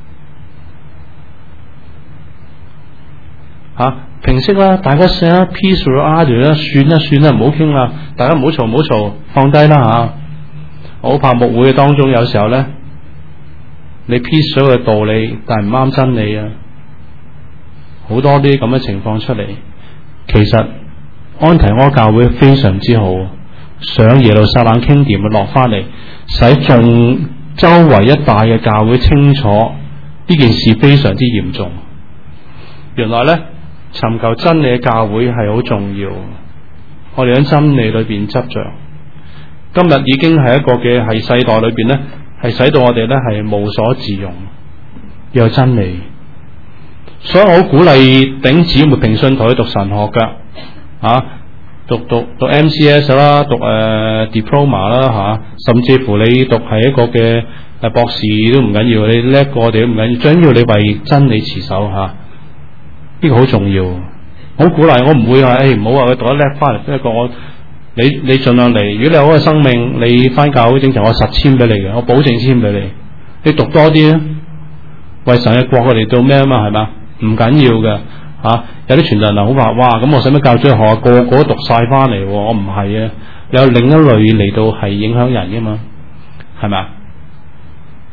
[SPEAKER 1] 吓、啊，平息啦，大家寫啦 ，peace or order 啦，算啦算啦，唔好傾啦，大家唔好嘈唔好嘈，放低啦吓。我好怕牧會嘅當中有時候咧，你 peace 咗嘅道理，但係唔啱真理啊，好多啲咁嘅情況出嚟。其實安提阿教會非常之好，上耶路撒冷傾掂啊，落翻嚟，使眾周圍一帶嘅教會清楚呢件事非常之嚴重。原來咧，尋求真理嘅教會係好重要。我哋喺真理裏邊執着，今日已經係一個嘅係世代裏邊咧，係使到我哋咧係無所自容，有真理。所以我好鼓勵頂姊妹平信徒去讀神學噶，啊，讀讀讀 M C S 啦，讀誒、呃、diploma 啦吓、啊，甚至乎你讀係一個嘅誒博士都唔緊要，你叻過我哋都唔緊要，最緊要你為真理持守吓，呢、啊這個好重要。我好鼓勵，我唔會話誒唔好話佢讀得叻翻嚟，不過我你你盡量嚟，如果你有好嘅生命，你翻教會正常，我實簽俾你嘅，我保證簽俾你。你讀多啲啊，為神嘅國嚟到咩啊嘛，係嘛？唔緊要嘅吓，有啲傳道人好話，哇咁我使乜教主日學啊？個個都讀晒翻嚟，我唔係啊，有另一類嚟到係影響人嘅嘛，係咪？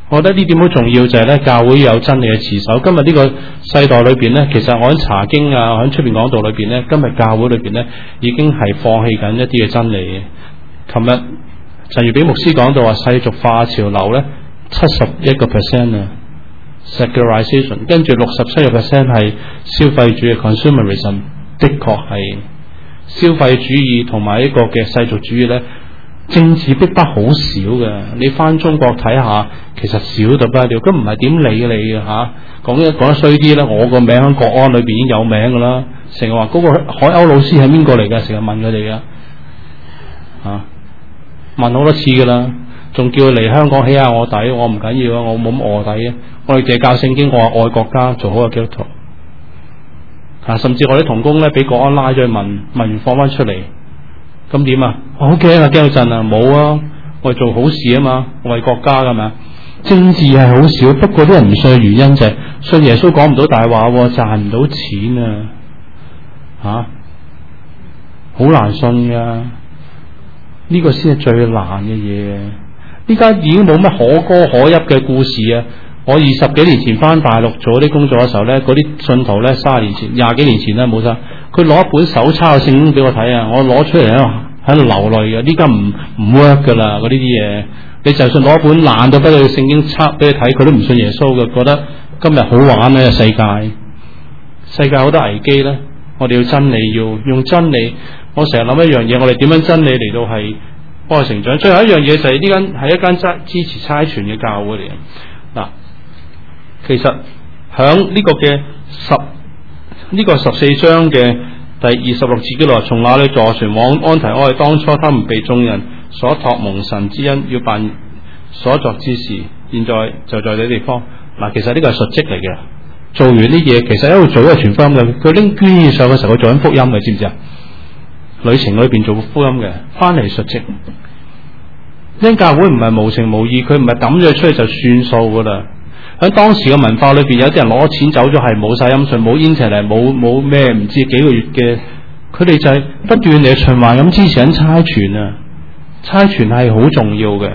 [SPEAKER 1] 我覺得呢點好重要，就係咧教會有真理嘅持守。今日呢個世代裏邊咧，其實我喺查經啊，喺出邊講道裏邊咧，今日教會裏邊咧已經係放棄緊一啲嘅真理嘅。琴日陳如比牧師講到話世俗化潮流咧，七十一個 percent 啊 secularization， 跟住六十七個 percent 係消費主義 consumerism， 的確係消費主義同埋呢個嘅世俗主義咧。政治逼得好少嘅，你翻中國睇下，其實少到不得了。咁唔係點理你嘅吓？講一講得衰啲咧，我個名喺國安裏邊已經有名噶啦。成日話嗰個海鷗老師係邊個嚟嘅？成日問佢哋嘅，吓、啊、問好多次噶啦，仲叫佢嚟香港起下我底，我唔緊要啊，我冇咁臥底啊。我哋淨係教聖經，我話愛國家，做好個基督徒。吓、啊，甚至我啲同工咧，俾國安拉咗去問，問完放翻出嚟。咁點啊？我好驚啊，驚到震啊！冇啊，我係做好事啊嘛，為國家噶嘛。政治係好少，不過啲人唔信嘅原因就係、是、信耶穌講唔到大話，賺唔到錢啊，吓、啊，好難信噶。呢、這個先係最難嘅嘢。依家已經冇乜可歌可泣嘅故事啊！我二十幾年前翻大陸做啲工作嘅時候咧，嗰啲信徒咧，卅年前、廿幾年前咧冇晒。佢攞一本手抄嘅聖經俾我睇啊！我攞出嚟喺度喺度流淚嘅。呢家唔唔 work 噶啦，嗰啲啲嘢。你就算攞一本爛到不得嘅聖經抄俾佢睇，佢都唔信耶穌嘅，覺得今日好玩呢個世界。世界好多危機咧，我哋要真理，要用真理。我成日諗一樣嘢，我哋點樣真理嚟到係幫佢成長。最後一樣嘢就係呢間係一間支持差傳嘅教會嚟嘅。嗱，其實響呢個嘅十。呢個十四章嘅第二十六節嗰度，從那裏坐船往安提阿，我哋當初他們被眾人所託蒙神之恩，要辦所作之事，現在就在呢地方。嗱，其實呢個係述職嚟嘅，做完啲嘢，其實一路做一個傳福音嘅。佢拎捐嘢上嘅時候，佢做緊福音嘅，知唔知啊？旅程裏邊做福音嘅，翻嚟述職。呢教會唔係無情無義，佢唔係抌咗出去就算數噶啦。喺當時嘅文化裏邊，有啲人攞錢走咗，係冇晒音訊，冇 internet，冇冇咩唔知幾個月嘅，佢哋就係不斷嚟循環咁支持緊差傳啊！差傳係好重要嘅，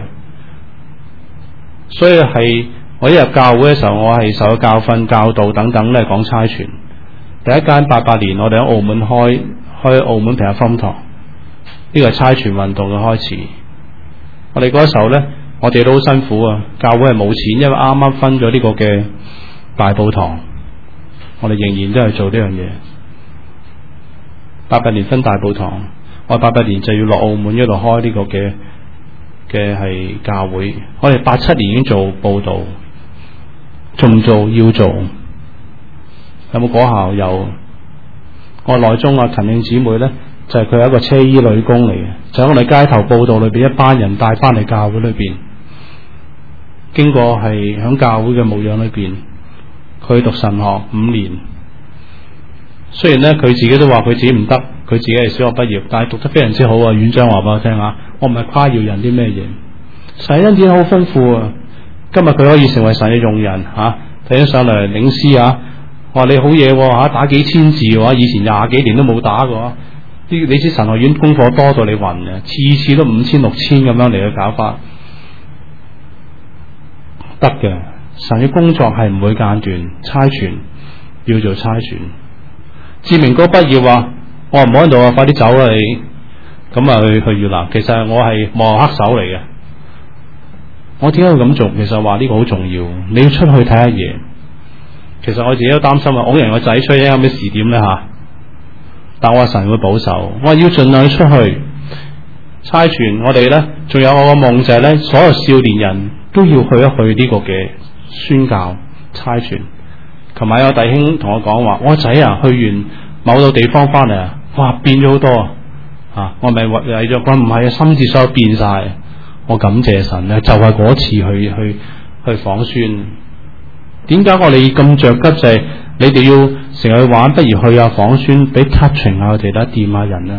[SPEAKER 1] 所以係我一入教會嘅時候，我係受教訓、教導等等咧講差傳。第一間八八年，我哋喺澳門開開澳門平日分堂，呢個係差傳運動嘅開始。我哋嗰時候咧。我哋都好辛苦啊！教會係冇錢，因為啱啱分咗呢個嘅大埔堂，我哋仍然都係做呢樣嘢。八八年分大埔堂，我八八年就要落澳門嗰度開呢個嘅嘅係教會。我哋八七年已經做佈道，仲做要做，有冇果效？有。我內中啊，陳慶姊妹咧，就係佢係一個車衣女工嚟嘅，就喺我哋街頭佈道裏邊，一班人帶翻嚟教會裏邊。經過係響教會嘅牧養裏邊，佢讀神學五年。雖然咧佢自己都話佢自己唔得，佢自己係小學畢業，但係讀得非常之好啊！院長話俾我聽啊，我唔係誇耀人啲咩嘢，神恩典好豐富啊！今日佢可以成為神嘅用人吓，睇咗上嚟領詩啊，我話你好嘢吓、啊，打幾千字嘅話，以前廿幾年都冇打過。呢你知神學院功課多到你暈嘅，次次都五千六千咁樣嚟去搞法。得嘅，神嘅工作係唔會間斷，差傳要做差傳。志明哥畢業話：我唔好喺度啊，快啲走啦你。咁啊去去越南，其實我係幕後黑手嚟嘅。我點解會咁做？其實話呢個好重要，你要出去睇下嘢。其實我自己都擔心啊，我人個仔出去有咩事點咧吓？但我話神會保守，我話要盡量出去差傳。我哋咧仲有我個夢就係咧，所有少年人都要去一去呢個嘅宣教差傳。琴晚有弟兄同我講話，我仔啊去完某度地方翻嚟啊，哇變咗好多啊！我咪為咗講唔係啊，心智所有變晒。我感謝神咧，就係、是、嗰次去去去訪宣。點解我哋咁着急就係、是、你哋要成日去玩，不如去下訪宣，俾 touching 下佢哋啦，掂下人啦。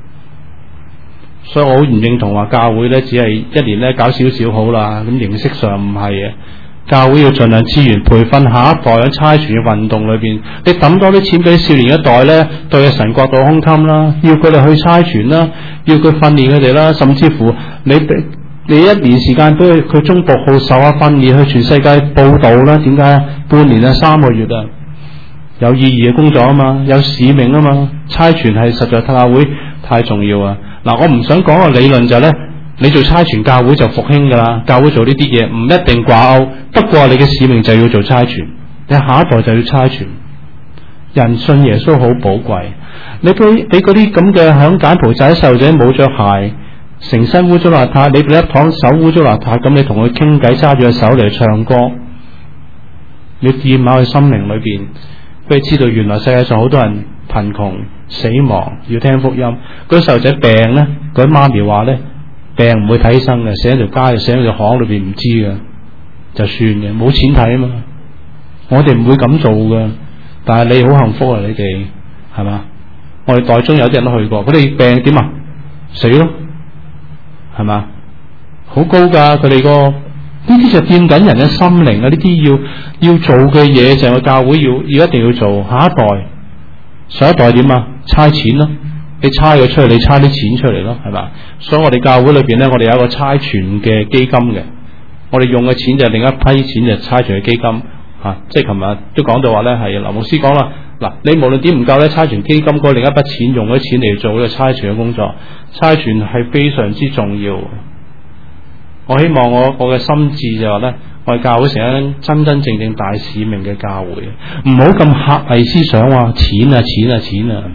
[SPEAKER 1] 所以我好唔認同話教會咧，只係一年咧搞少少好啦。咁形式上唔係嘅，教會要盡量資源培訓下一代喺差傳嘅運動裏邊。你抌多啲錢俾少年一代咧，對神國度胸襟啦，要佢哋去差傳啦，要佢訓練佢哋啦，甚至乎你俾你一年時間俾佢佢中部號受下訓練，去全世界報道啦。點解？半年啊，三個月啊，有意義嘅工作啊嘛，有使命啊嘛。差傳係實在教會太重要啊！嗱，我唔想講個理論就係咧，你做差傳教會就復興噶啦，教會做呢啲嘢唔一定掛鈎，不過你嘅使命就要做差傳，你下一代就要差傳。人信耶穌好寶貴，你俾俾嗰啲咁嘅響柬埔寨細路仔冇着鞋，成身污糟邋遢，你俾一躺手污糟邋遢，咁你同佢傾偈，揸住隻手嚟唱歌，你掂下佢心靈裏邊，俾佢知道原來世界上好多人貧窮死亡，要聽福音。嗰啲細路仔病咧，嗰啲媽咪話咧，病唔會睇醫生嘅，死喺條街，死喺條巷裏邊唔知嘅，就算嘅，冇錢睇啊嘛。我哋唔會咁做嘅，但係你好幸福啊！你哋係嘛？我哋代中有啲人都去過，佢哋病點啊？死咯，係嘛？好高噶，佢哋個呢啲就掂緊人嘅心靈啊！呢啲要要做嘅嘢，就係個教會要要一定要做。下一代，上一代點啊？差錢咯，你差佢出嚟，你差啲錢出嚟咯，係嘛？所以我哋教會裏邊咧，我哋有一個差傳嘅基金嘅，我哋用嘅錢就係另一批錢，就係差傳嘅基金。啊，即係琴日都講到話咧，係劉牧師講啦。嗱，你無論點唔夠咧，差傳基金嗰另一筆錢用嗰啲錢嚟做呢個差傳嘅工作，差傳係非常之重要。我希望我我嘅心志就話咧，我哋教會成間真真正正大使命嘅教會，唔好咁狹隘思想話錢啊錢啊錢啊，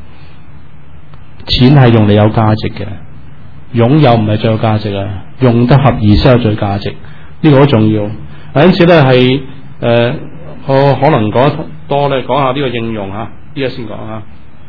[SPEAKER 1] 錢係用嚟有價值嘅，擁有唔係最有價值啊，用得合宜先有最價值，呢、這個好重要。因此咧係。誒、呃，我可能講得多咧，講下呢個應用吓，呢個先講吓。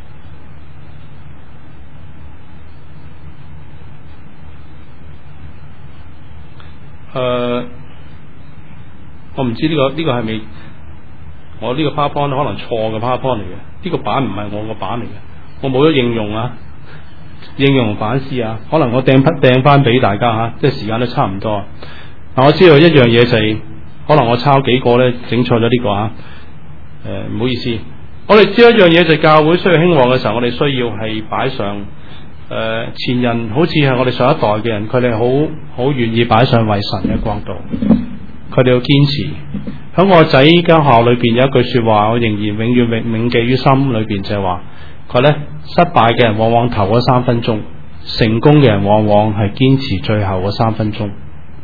[SPEAKER 1] 誒、呃，我唔知呢、這個呢、這個係咪我呢個 PowerPoint 可能錯嘅 PowerPoint 嚟嘅，呢、這個版唔係我個版嚟嘅，我冇咗應用啊，應用反思啊，可能我掟掟翻俾大家吓，即係時間都差唔多。嗱，我知道一樣嘢就係、是。可能我抄幾個咧，整錯咗呢個啊！誒、呃，唔好意思。我哋知一樣嘢就係教會需要興旺嘅時候，我哋需要係擺上誒、呃、前人，好似係我哋上一代嘅人，佢哋好好願意擺上為神嘅國度，佢哋要堅持。喺我仔間學校裏邊有一句說話，我仍然永遠銘銘記於心裏邊，就係話佢咧，失敗嘅人往往頭嗰三分鐘，成功嘅人往往係堅持最後嗰三分鐘。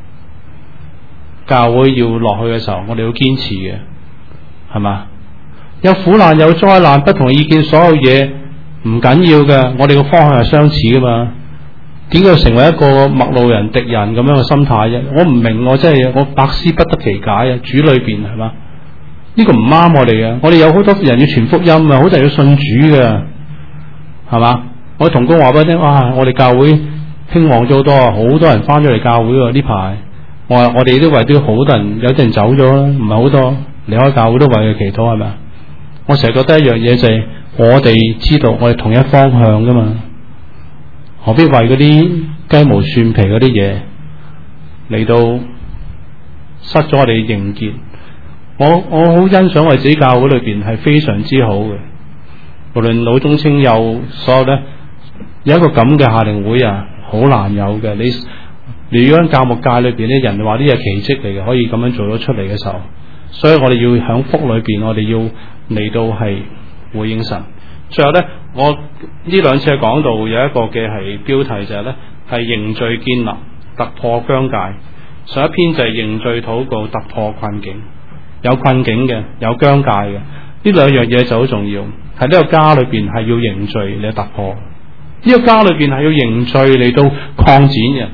[SPEAKER 1] 教會要落去嘅時候，我哋要堅持嘅，係嘛？有苦難有災難，不同意見，所有嘢唔緊要嘅，我哋個方向係相似噶嘛？點解成為一個陌路人、敵人咁樣嘅心態啫？我唔明，我真係我百思不得其解啊！主裏邊係嘛？呢個唔啱我哋嘅，我哋有好多人要傳福音啊，好多人要信主嘅，係嘛？我同工話俾你聽，哇！我哋教會興旺咗好多，好多人翻咗嚟教會喎呢排。我話我哋都為啲好多人，有啲人走咗啦，唔係好多離開教會都為佢祈禱，係咪啊？我成日覺得一樣嘢就係、是、我哋知道我哋同一方向噶嘛，何必為嗰啲雞毛蒜皮嗰啲嘢嚟到失咗我哋嘅凝結？我我好欣賞我哋自己教會裏邊係非常之好嘅，無論老中青幼，所有咧有一個咁嘅夏令會啊，好難有嘅。你你如果喺教牧界裏邊咧，人哋話呢係奇蹟嚟嘅，可以咁樣做咗出嚟嘅時候，所以我哋要喺福裏邊，我哋要嚟到係回應神。最後咧，我呢兩次嘅講道有一個嘅係標題就係咧係認罪建立，突破疆界。上一篇就係認罪禱告，突破困境。有困境嘅，有疆界嘅，呢兩樣嘢就好重要。喺呢個家裏邊係要認罪嚟突破，呢個家裏邊係要認罪嚟到擴展嘅。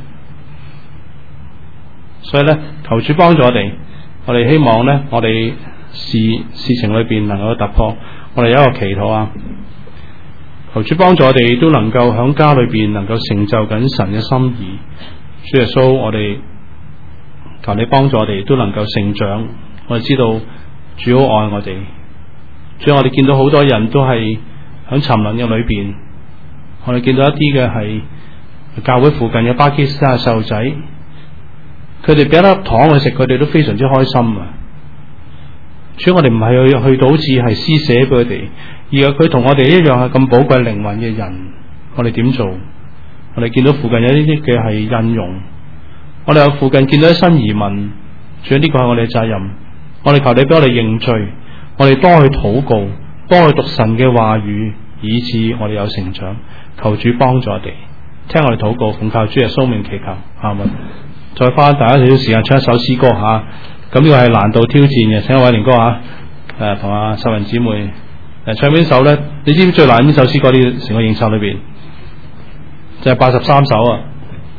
[SPEAKER 1] 所以咧，求主幫助我哋，我哋希望咧，我哋事事情裏邊能夠突破。我哋有一個祈禱啊，求主幫助我哋都能夠響家裏邊能夠成就緊神嘅心意。主耶穌，我哋求你幫助我哋都能夠成長。我哋知道主好愛我哋，主，我哋見到好多人都係響沉淪嘅裏邊。我哋見到一啲嘅係教會附近嘅巴基斯坦細路仔，佢哋俾一粒糖去食，佢哋都非常之開心啊！主，我哋唔係去去到好似係施捨俾佢哋，而係佢同我哋一樣係咁寶貴靈魂嘅人，我哋點做？我哋見到附近有呢啲嘅係印傭， 我哋有附近見到啲新移民，主呢個係我哋嘅責任。我哋求你俾我哋認罪，我哋多去禱告，多去讀神嘅話語，以致我哋有成長。求主幫助我哋，聽我哋禱告，奉靠主耶穌名祈求，阿們。再花大家少少時間唱一首詩歌吓，咁呢個係難度挑戰嘅，請偉廉哥吓，誒同阿秀雲姊妹誒唱邊首咧？你知唔知最難邊首詩歌？呢成個應酬裏邊就係八十三首啊，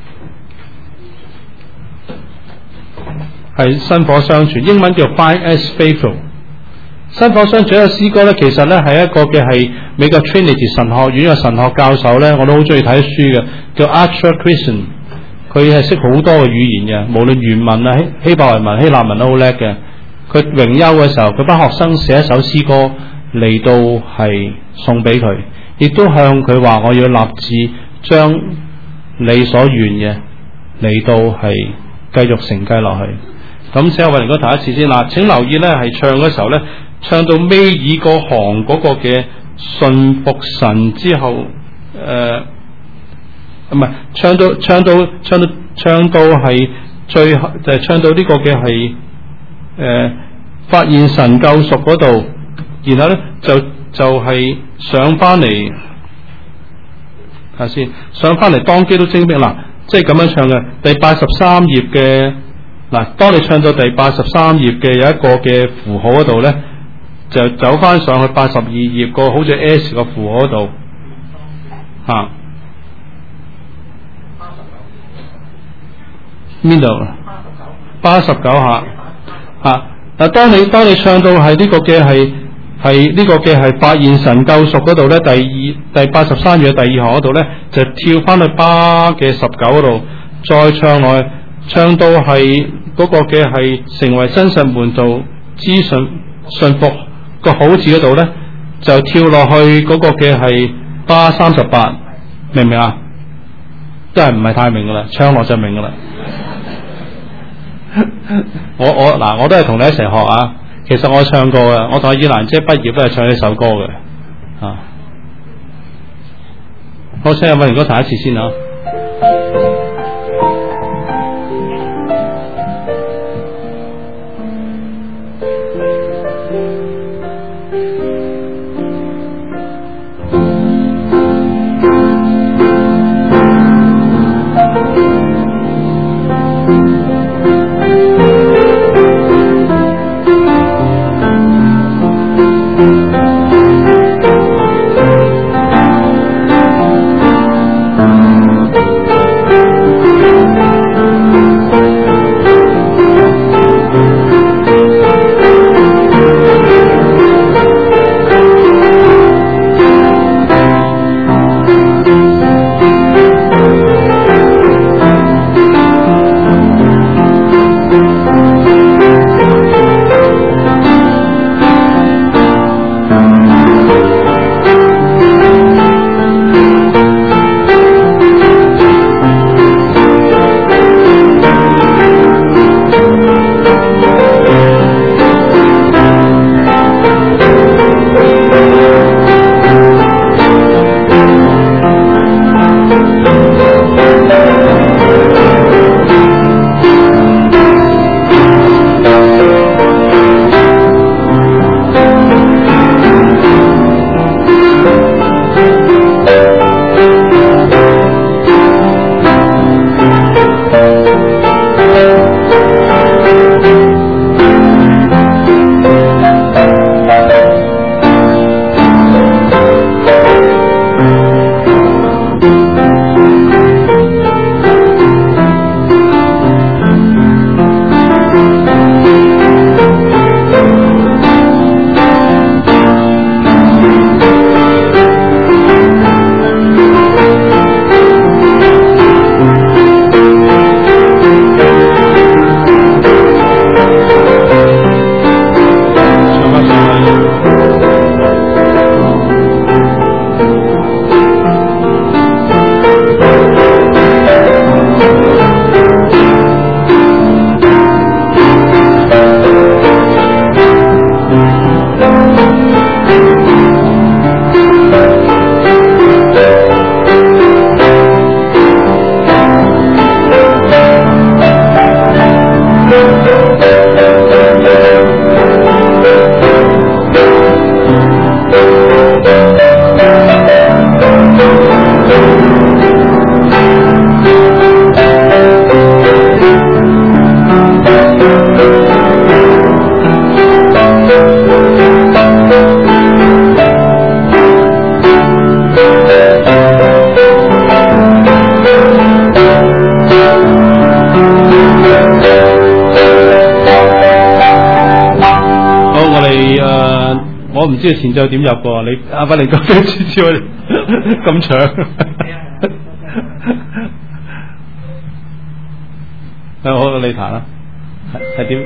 [SPEAKER 1] 係薪火相傳，英文叫 Find Us Faithful。薪火相傳嘅詩歌咧，其實咧係一個嘅係美國 Trinity 神學院嘅神學教授咧，我都好中意睇書嘅，叫 Arthur Christen。佢係識好多嘅語言嘅，無論原文啊、希希伯來文、希臘文都好叻嘅。佢榮休嘅時候，佢班學生寫一首詩歌嚟到係送俾佢，亦都向佢話：我要立志將你所願嘅嚟到係繼續承繼落去。咁請我為你講第一次先啦。請留意咧，係唱嘅時候咧，唱到尾二個行嗰個嘅信服神之後，誒、呃。唔係唱到唱到唱到唱到係最後就係、是、唱到呢個嘅係誒發現神救贖嗰度，然後咧就就係、是、上翻嚟睇下先，上翻嚟當基督精兵嗱，即係咁樣唱嘅。第八十三頁嘅嗱，當你唱到第八十三頁嘅有一個嘅符號嗰度咧，就走翻上去八十二頁個好似 S 個符號嗰度嚇。邊度？八十九下啊！嗱，當你當你唱到係呢個嘅係係呢個嘅係發現神救贖嗰度咧，第二第八十三頁第二行嗰度咧，就跳翻去巴嘅十九嗰度，再唱落去，唱到係嗰個嘅係成為真實門徒資訊信服個好字嗰度咧，就跳落去嗰個嘅係巴三十八，明唔明啊？都係唔係太明噶啦，唱落就明噶啦。我我嗱，我都係同你一齊學啊。其實我唱過嘅，我同阿以蘭姐畢業都係唱呢首歌嘅啊。好，請阿偉廉哥彈一次先啊。 知道前奏點入過，你阿伯你講俾知知我哋咁長。啊，好，你彈啦，係係點？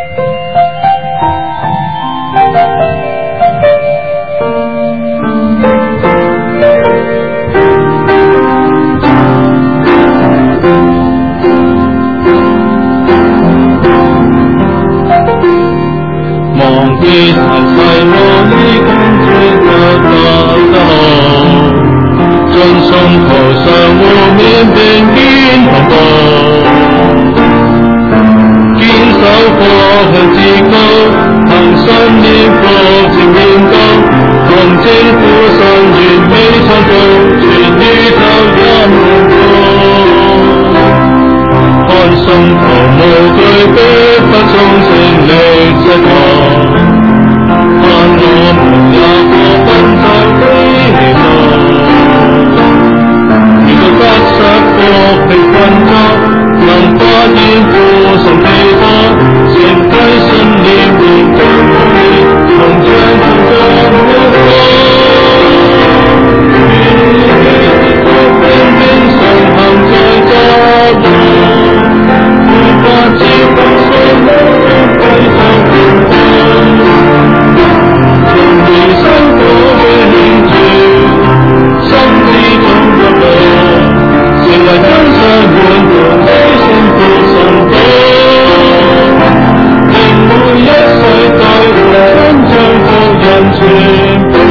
[SPEAKER 2] 忘記殘廢我已經追得得好，盡送頭上湖面並肩同步，堅守國向至高，憑信念復情面高，同政府信完美創造，全宇宙也無辜，看信徒無懼逼迫中勝利出逃。但我們也過奔走的路，遇到得失國被困咗，能發現父神地多，承繼信念面對風雨，同將同在目光，兵兵上行在道路，沒法接受信仰繼續變化。從離生火永住，心之中入路，成為真相滿堂喜信父神道，令每一世代真將福音傳播。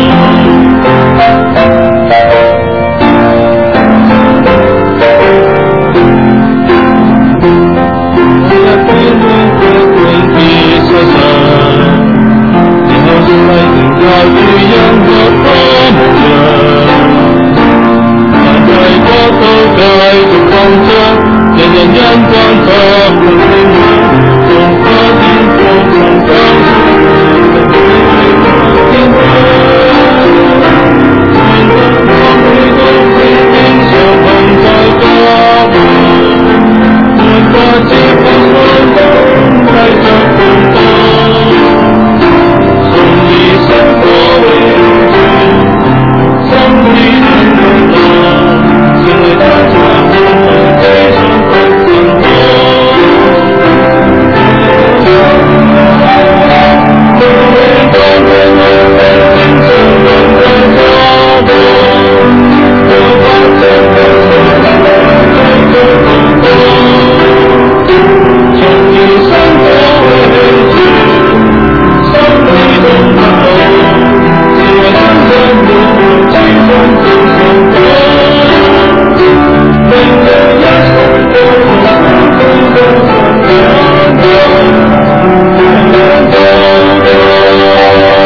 [SPEAKER 2] 我一邊邊的永結實實。世定教主因我多無量，但為國度繼續擴張，人人因關得能成長，從發現復尋找出天光，願得我每個兵兵上行在家門，沒法接受信仰繼續傳播。生活永存，心裏能永留，成為真相滿堂悲傷的神歌。無論當天我的精神能夠找到，無法將我繼續傳播，從而生活永存，心裏能永留。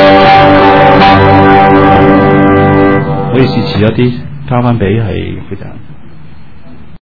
[SPEAKER 1] 好意思遲咗啲，交翻俾係負責。